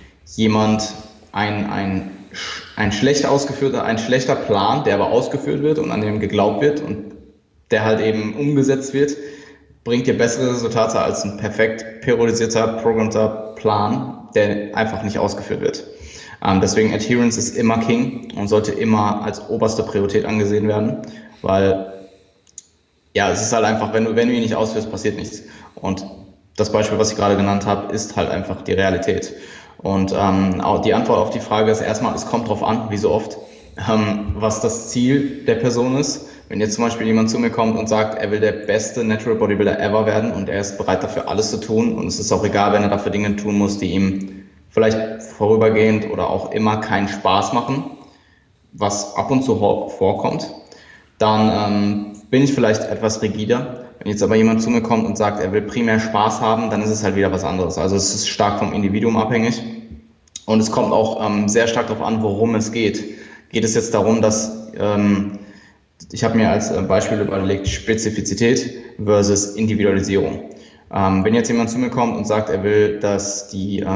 ein schlechter Plan, der aber ausgeführt wird und an dem geglaubt wird und der halt eben umgesetzt wird, bringt dir bessere Resultate als ein perfekt periodisierter, programmierter Plan, der einfach nicht ausgeführt wird. Deswegen Adherence ist immer King und sollte immer als oberste Priorität angesehen werden, weil ja, es ist halt einfach, wenn du ihn nicht ausführst, passiert nichts. Und das Beispiel, was ich gerade genannt habe, ist halt einfach die Realität. Und auch die Antwort auf die Frage ist erstmal, es kommt drauf an, wie so oft, was das Ziel der Person ist. Wenn jetzt zum Beispiel jemand zu mir kommt und sagt, er will der beste Natural Bodybuilder ever werden und er ist bereit dafür alles zu tun und es ist auch egal, wenn er dafür Dinge tun muss, die ihm vielleicht vorübergehend oder auch immer keinen Spaß machen, was ab und zu vorkommt, dann bin ich vielleicht etwas rigider. Wenn jetzt aber jemand zu mir kommt und sagt, er will primär Spaß haben, dann ist es halt wieder was anderes. Also es ist stark vom Individuum abhängig und es kommt auch sehr stark darauf an, worum es geht. Geht es jetzt darum, dass, ich habe mir als Beispiel überlegt, Spezifizität versus Individualisierung. Wenn jetzt jemand zu mir kommt und sagt, er will, dass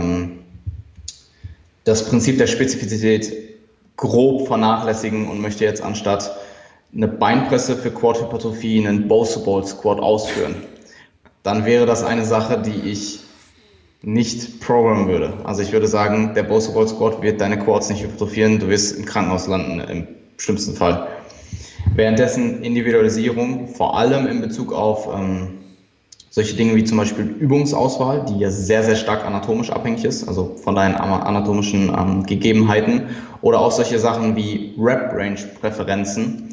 das Prinzip der Spezifizität grob vernachlässigen und möchte jetzt anstatt eine Beinpresse für Quad-Hypertrophie einen Bosu-Ball-Squat ausführen, dann wäre das eine Sache, die ich nicht programmen würde. Also ich würde sagen, der Bosu-Ball-Squat wird deine Quads nicht hypertrophieren, du wirst im Krankenhaus landen, im schlimmsten Fall. Währenddessen Individualisierung, vor allem in Bezug auf solche Dinge wie zum Beispiel Übungsauswahl, die ja sehr, sehr stark anatomisch abhängig ist, also von deinen anatomischen Gegebenheiten, oder auch solche Sachen wie Rep-Range-Präferenzen,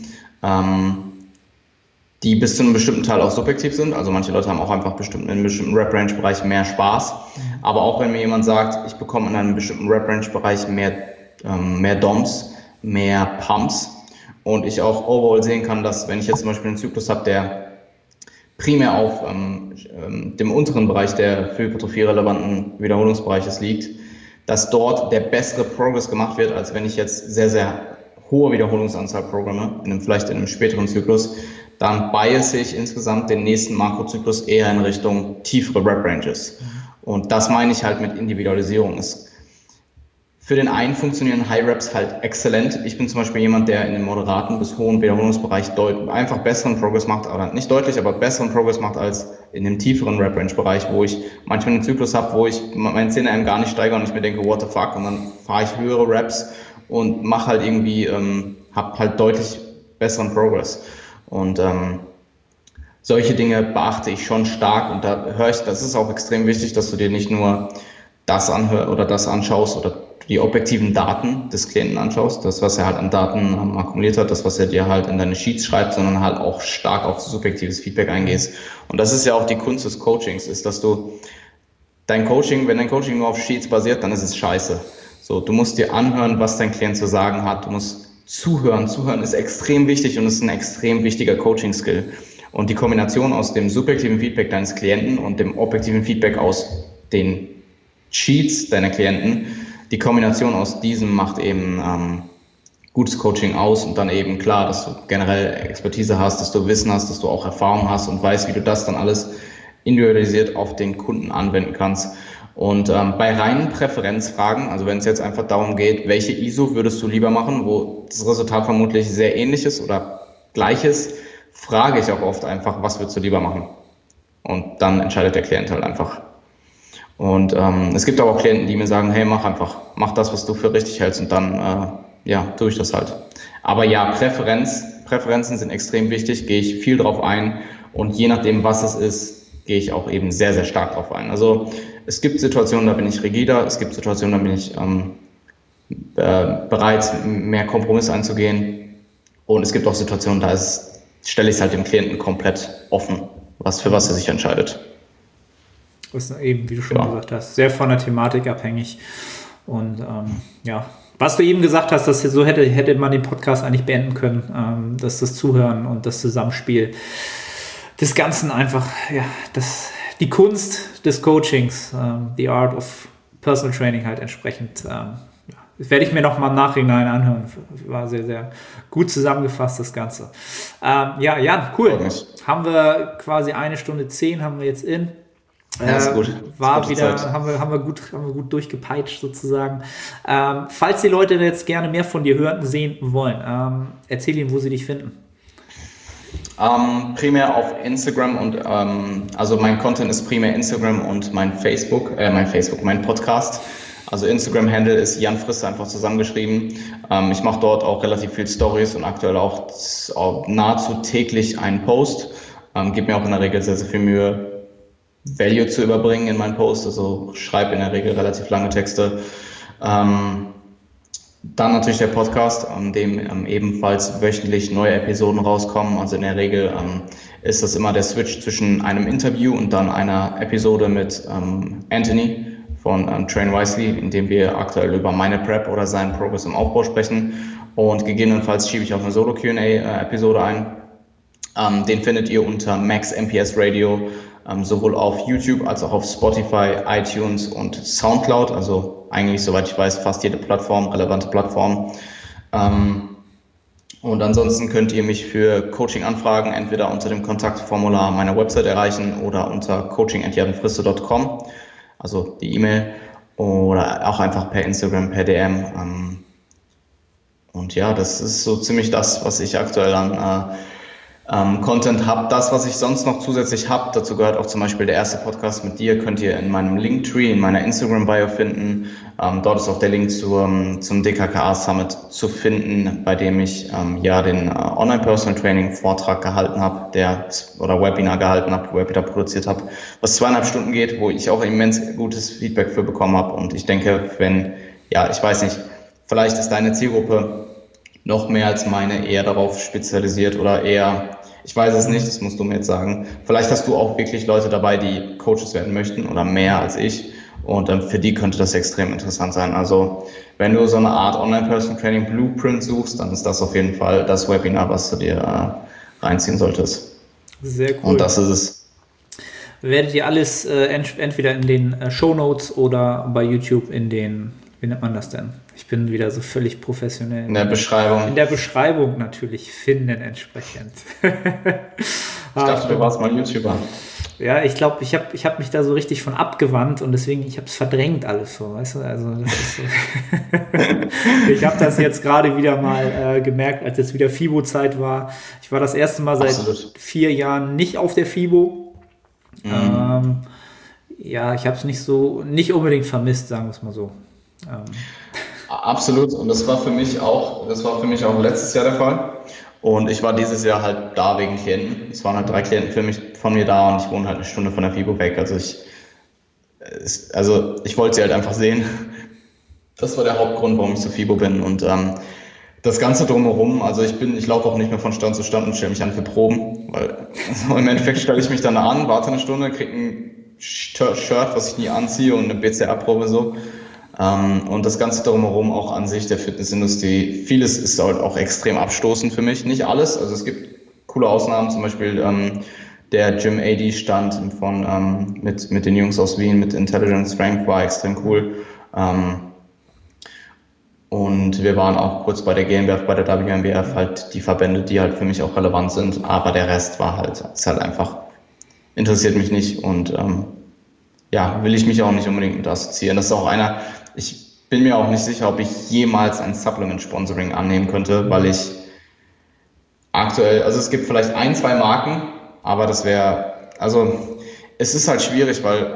die bis zu einem bestimmten Teil auch subjektiv sind. Also manche Leute haben auch einfach in einem bestimmten Rep-Range-Bereich mehr Spaß. Aber auch wenn mir jemand sagt, ich bekomme in einem bestimmten Rep-Range-Bereich mehr DOMs, mehr Pumps und ich auch overall sehen kann, dass wenn ich jetzt zum Beispiel einen Zyklus habe, der primär auf dem unteren Bereich der für Hypertrophie relevanten Wiederholungsbereiches liegt, dass dort der bessere Progress gemacht wird, als wenn ich jetzt sehr, sehr hohe Wiederholungsanzahl programme, vielleicht in einem späteren Zyklus, dann biase ich insgesamt den nächsten Makrozyklus eher in Richtung tiefere Rep-Ranges. Und das meine ich halt mit Individualisierung. Für den einen funktionieren High-Reps halt exzellent. Ich bin zum Beispiel jemand, der in dem moderaten bis hohen Wiederholungsbereich einfach besseren Progress macht, oder nicht deutlich, aber besseren Progress macht als in dem tieferen Rep-Range-Bereich, wo ich manchmal einen Zyklus habe, wo ich meinen 10 gar nicht steigere und ich mir denke, what the fuck, und dann fahre ich höhere Reps und mache halt irgendwie, habe halt deutlich besseren Progress. Und solche Dinge beachte ich schon stark und da höre ich, das ist auch extrem wichtig, dass du dir nicht nur das anhörst oder das anschaust oder die objektiven Daten des Klienten anschaust, das, was er halt an Daten akkumuliert hat, das, was er dir halt in deine Sheets schreibt, sondern halt auch stark auf subjektives Feedback eingehst. Und das ist ja auch die Kunst des Coachings, ist, dass du wenn dein Coaching nur auf Sheets basiert, dann ist es scheiße. So, du musst dir anhören, was dein Klient zu sagen hat, du musst zuhören. Zuhören ist extrem wichtig und ist ein extrem wichtiger Coaching-Skill. Und die Kombination aus dem subjektiven Feedback deines Klienten und dem objektiven Feedback aus den Sheets deiner Klienten, die Kombination aus diesem macht eben gutes Coaching aus und dann eben klar, dass du generell Expertise hast, dass du Wissen hast, dass du auch Erfahrung hast und weißt, wie du das dann alles individualisiert auf den Kunden anwenden kannst. Und bei reinen Präferenzfragen, also wenn es jetzt einfach darum geht, welche ISO würdest du lieber machen, wo das Resultat vermutlich sehr ähnlich ist oder gleich ist, frage ich auch oft einfach, was würdest du lieber machen? Und dann entscheidet der Klient halt einfach. Und es gibt aber auch Klienten, die mir sagen, hey, mach das, was du für richtig hältst und dann tue ich das halt. Aber ja, Präferenzen sind extrem wichtig, gehe ich viel drauf ein und je nachdem, was es ist, gehe ich auch eben sehr, sehr stark drauf ein. Also es gibt Situationen, da bin ich rigider, es gibt Situationen, da bin ich bereit, mehr Kompromisse einzugehen und es gibt auch Situationen, da stelle ich es halt dem Klienten komplett offen, für was er sich entscheidet. Das ist eben, wie du schon gesagt hast, sehr von der Thematik abhängig. Und was du eben gesagt hast, dass so hätte man den Podcast eigentlich beenden können, dass das Zuhören und das Zusammenspiel des Ganzen einfach, die Kunst des Coachings, the art of personal training halt entsprechend, das werde ich mir nochmal im Nachhinein anhören. War sehr, sehr gut zusammengefasst, das Ganze. Jan, cool. Haben wir quasi 1 Stunde 10 haben wir jetzt in. Ist gut. War wieder, haben wir gut durchgepeitscht sozusagen. Falls die Leute jetzt gerne mehr von dir hören, sehen wollen, erzähl ihnen, wo sie dich finden. Primär auf Instagram und also mein Content ist primär Instagram und mein Podcast. Also Instagram-Handle ist Jan Frisse, einfach zusammengeschrieben. Ich mache dort auch relativ viel Stories und aktuell auch nahezu täglich einen Post. Gebe mir auch in der Regel sehr, sehr viel Mühe, Value zu überbringen in meinen Post. Also schreibe in der Regel relativ lange Texte. Dann natürlich der Podcast, an dem ebenfalls wöchentlich neue Episoden rauskommen. Also in der Regel ist das immer der Switch zwischen einem Interview und dann einer Episode mit Anthony von Train Wisely, in dem wir aktuell über meine Prep oder seinen Progress im Aufbau sprechen. Und gegebenenfalls schiebe ich auch eine Solo-Q&A-Episode ein. Den findet ihr unter Max MPS Radio, sowohl auf YouTube als auch auf Spotify, iTunes und Soundcloud. Also eigentlich, soweit ich weiß, fast jede relevante Plattform. Und ansonsten könnt ihr mich für Coaching-Anfragen entweder unter dem Kontaktformular meiner Website erreichen oder unter coaching@janfrisse.com. Also die E-Mail oder auch einfach per Instagram, per DM. Und ja, das ist so ziemlich das, was ich aktuell an Content habe. Das, was ich sonst noch zusätzlich habe, dazu gehört auch zum Beispiel der erste Podcast mit dir, könnt ihr in meinem Linktree, in meiner Instagram-Bio finden. Dort ist auch der Link zum DKKA Summit zu finden, bei dem ich den Online-Personal-Training-Vortrag gehalten habe, Webinar gehalten habe, Webinar produziert habe, was 2,5 Stunden geht, wo ich auch immens gutes Feedback für bekommen habe. Und ich denke, ich weiß nicht, vielleicht ist deine Zielgruppe noch mehr als meine eher darauf spezialisiert oder eher, ich weiß es nicht, das musst du mir jetzt sagen. Vielleicht hast du auch wirklich Leute dabei, die Coaches werden möchten oder mehr als ich und für die könnte das extrem interessant sein. Also wenn du so eine Art Online-Personal-Training Blueprint suchst, dann ist das auf jeden Fall das Webinar, was du dir reinziehen solltest. Sehr cool. Und das ist es. Werdet ihr alles entweder in den Shownotes oder bei YouTube wie nennt man das denn? Ich bin wieder so völlig professionell. In der Beschreibung. In der Beschreibung natürlich finden entsprechend. Ich dachte, du warst mal YouTuber. Ja, ich glaube, ich hab mich da so richtig von abgewandt und deswegen, ich habe es verdrängt alles so, weißt du? Also das ist so. Ich habe das jetzt gerade wieder mal gemerkt, als jetzt wieder FIBO-Zeit war. Ich war das erste Mal seit 4 Jahren nicht auf der FIBO. Ich habe es nicht unbedingt vermisst, sagen wir es mal so. Absolut, und das war für mich auch letztes Jahr der Fall. Und ich war dieses Jahr halt da wegen Klienten. Es waren halt 3 Klienten von mir da und ich wohne halt 1 Stunde von der FIBO weg. Also ich wollte sie halt einfach sehen. Das war der Hauptgrund, warum ich zur FIBO bin. Und das Ganze drumherum, also ich laufe auch nicht mehr von Stand zu Stand und stelle mich an für Proben. Weil im Endeffekt stelle ich mich dann an, warte 1 Stunde, kriege ein Shirt, was ich nie anziehe und eine BCA-Probe so. Und das Ganze drumherum auch an sich der Fitnessindustrie, vieles ist halt auch extrem abstoßend für mich. Nicht alles, also es gibt coole Ausnahmen, zum Beispiel der Gym AD Stand mit den Jungs aus Wien, mit Intelligent Strength war extrem cool. Und wir waren auch kurz bei der GmbF, bei der WMBF, halt die Verbände, die halt für mich auch relevant sind, aber der Rest ist halt einfach interessiert mich nicht und will ich mich auch nicht unbedingt mit assoziieren. Das ist auch ich bin mir auch nicht sicher, ob ich jemals ein Supplement-Sponsoring annehmen könnte, weil ich aktuell, also es gibt vielleicht 1, 2 Marken, aber es ist halt schwierig, weil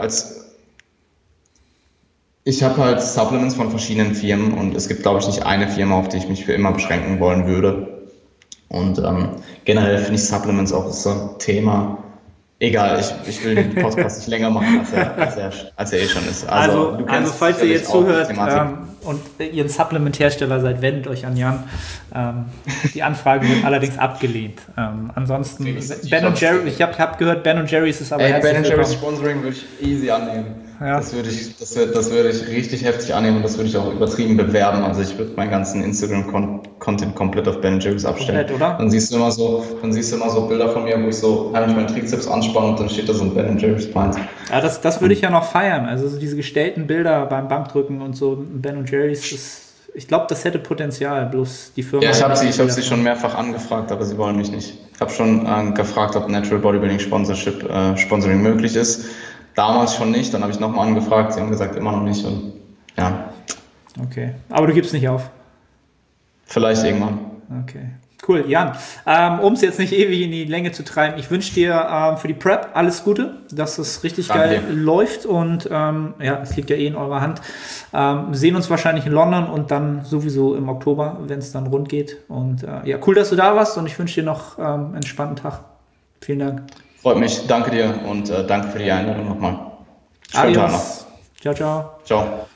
ich habe halt Supplements von verschiedenen Firmen und es gibt, glaube ich, nicht eine Firma, auf die ich mich für immer beschränken wollen würde. Und generell finde ich Supplements auch so ein Thema. Egal, ich will den Podcast nicht länger machen, als er eh schon ist. Also falls ihr jetzt zuhört und ihr ein Supplement-Hersteller seid, wendet euch an Jan. Die Anfrage wird allerdings abgelehnt. Ansonsten, Ben & Jerry, ich hab gehört, Ben & Jerry's ist aber Ben & Jerry's Sponsoring würde ich easy annehmen. Ja. Das würde ich richtig heftig annehmen und das würde ich auch übertrieben bewerben. Also ich würde meinen ganzen Instagram-Content komplett auf Ben & Jerry's abstellen. Komplett, oder? Dann siehst du immer so Bilder von mir, wo ich so eigentlich meinen Trizeps anspanne und dann steht da so ein Ben & Jerry's Pint. Ja, das würde ich ja noch feiern. Also so diese gestellten Bilder beim Bankdrücken und so, Ben & Jerry's, ich glaube, das hätte Potenzial, bloß die Firma... Ja, ich habe sie schon mehrfach angefragt, aber sie wollen mich nicht. Ich habe schon gefragt, ob Natural Bodybuilding Sponsoring möglich ist. Damals schon nicht, dann habe ich nochmal angefragt, sie haben gesagt, immer noch nicht und ja. Okay, aber du gibst nicht auf? Vielleicht irgendwann. Okay, cool. Jan, um es jetzt nicht ewig in die Länge zu treiben, ich wünsche dir für die Prep alles Gute, dass es richtig geil läuft und es liegt ja eh in eurer Hand. Sehen uns wahrscheinlich in London und dann sowieso im Oktober, wenn es dann rund geht. Und cool, dass du da warst und ich wünsche dir noch einen entspannten Tag. Vielen Dank. Freut mich, danke dir und danke für die Einladung nochmal. Schönen Tag noch. Ciao, ciao. Ciao.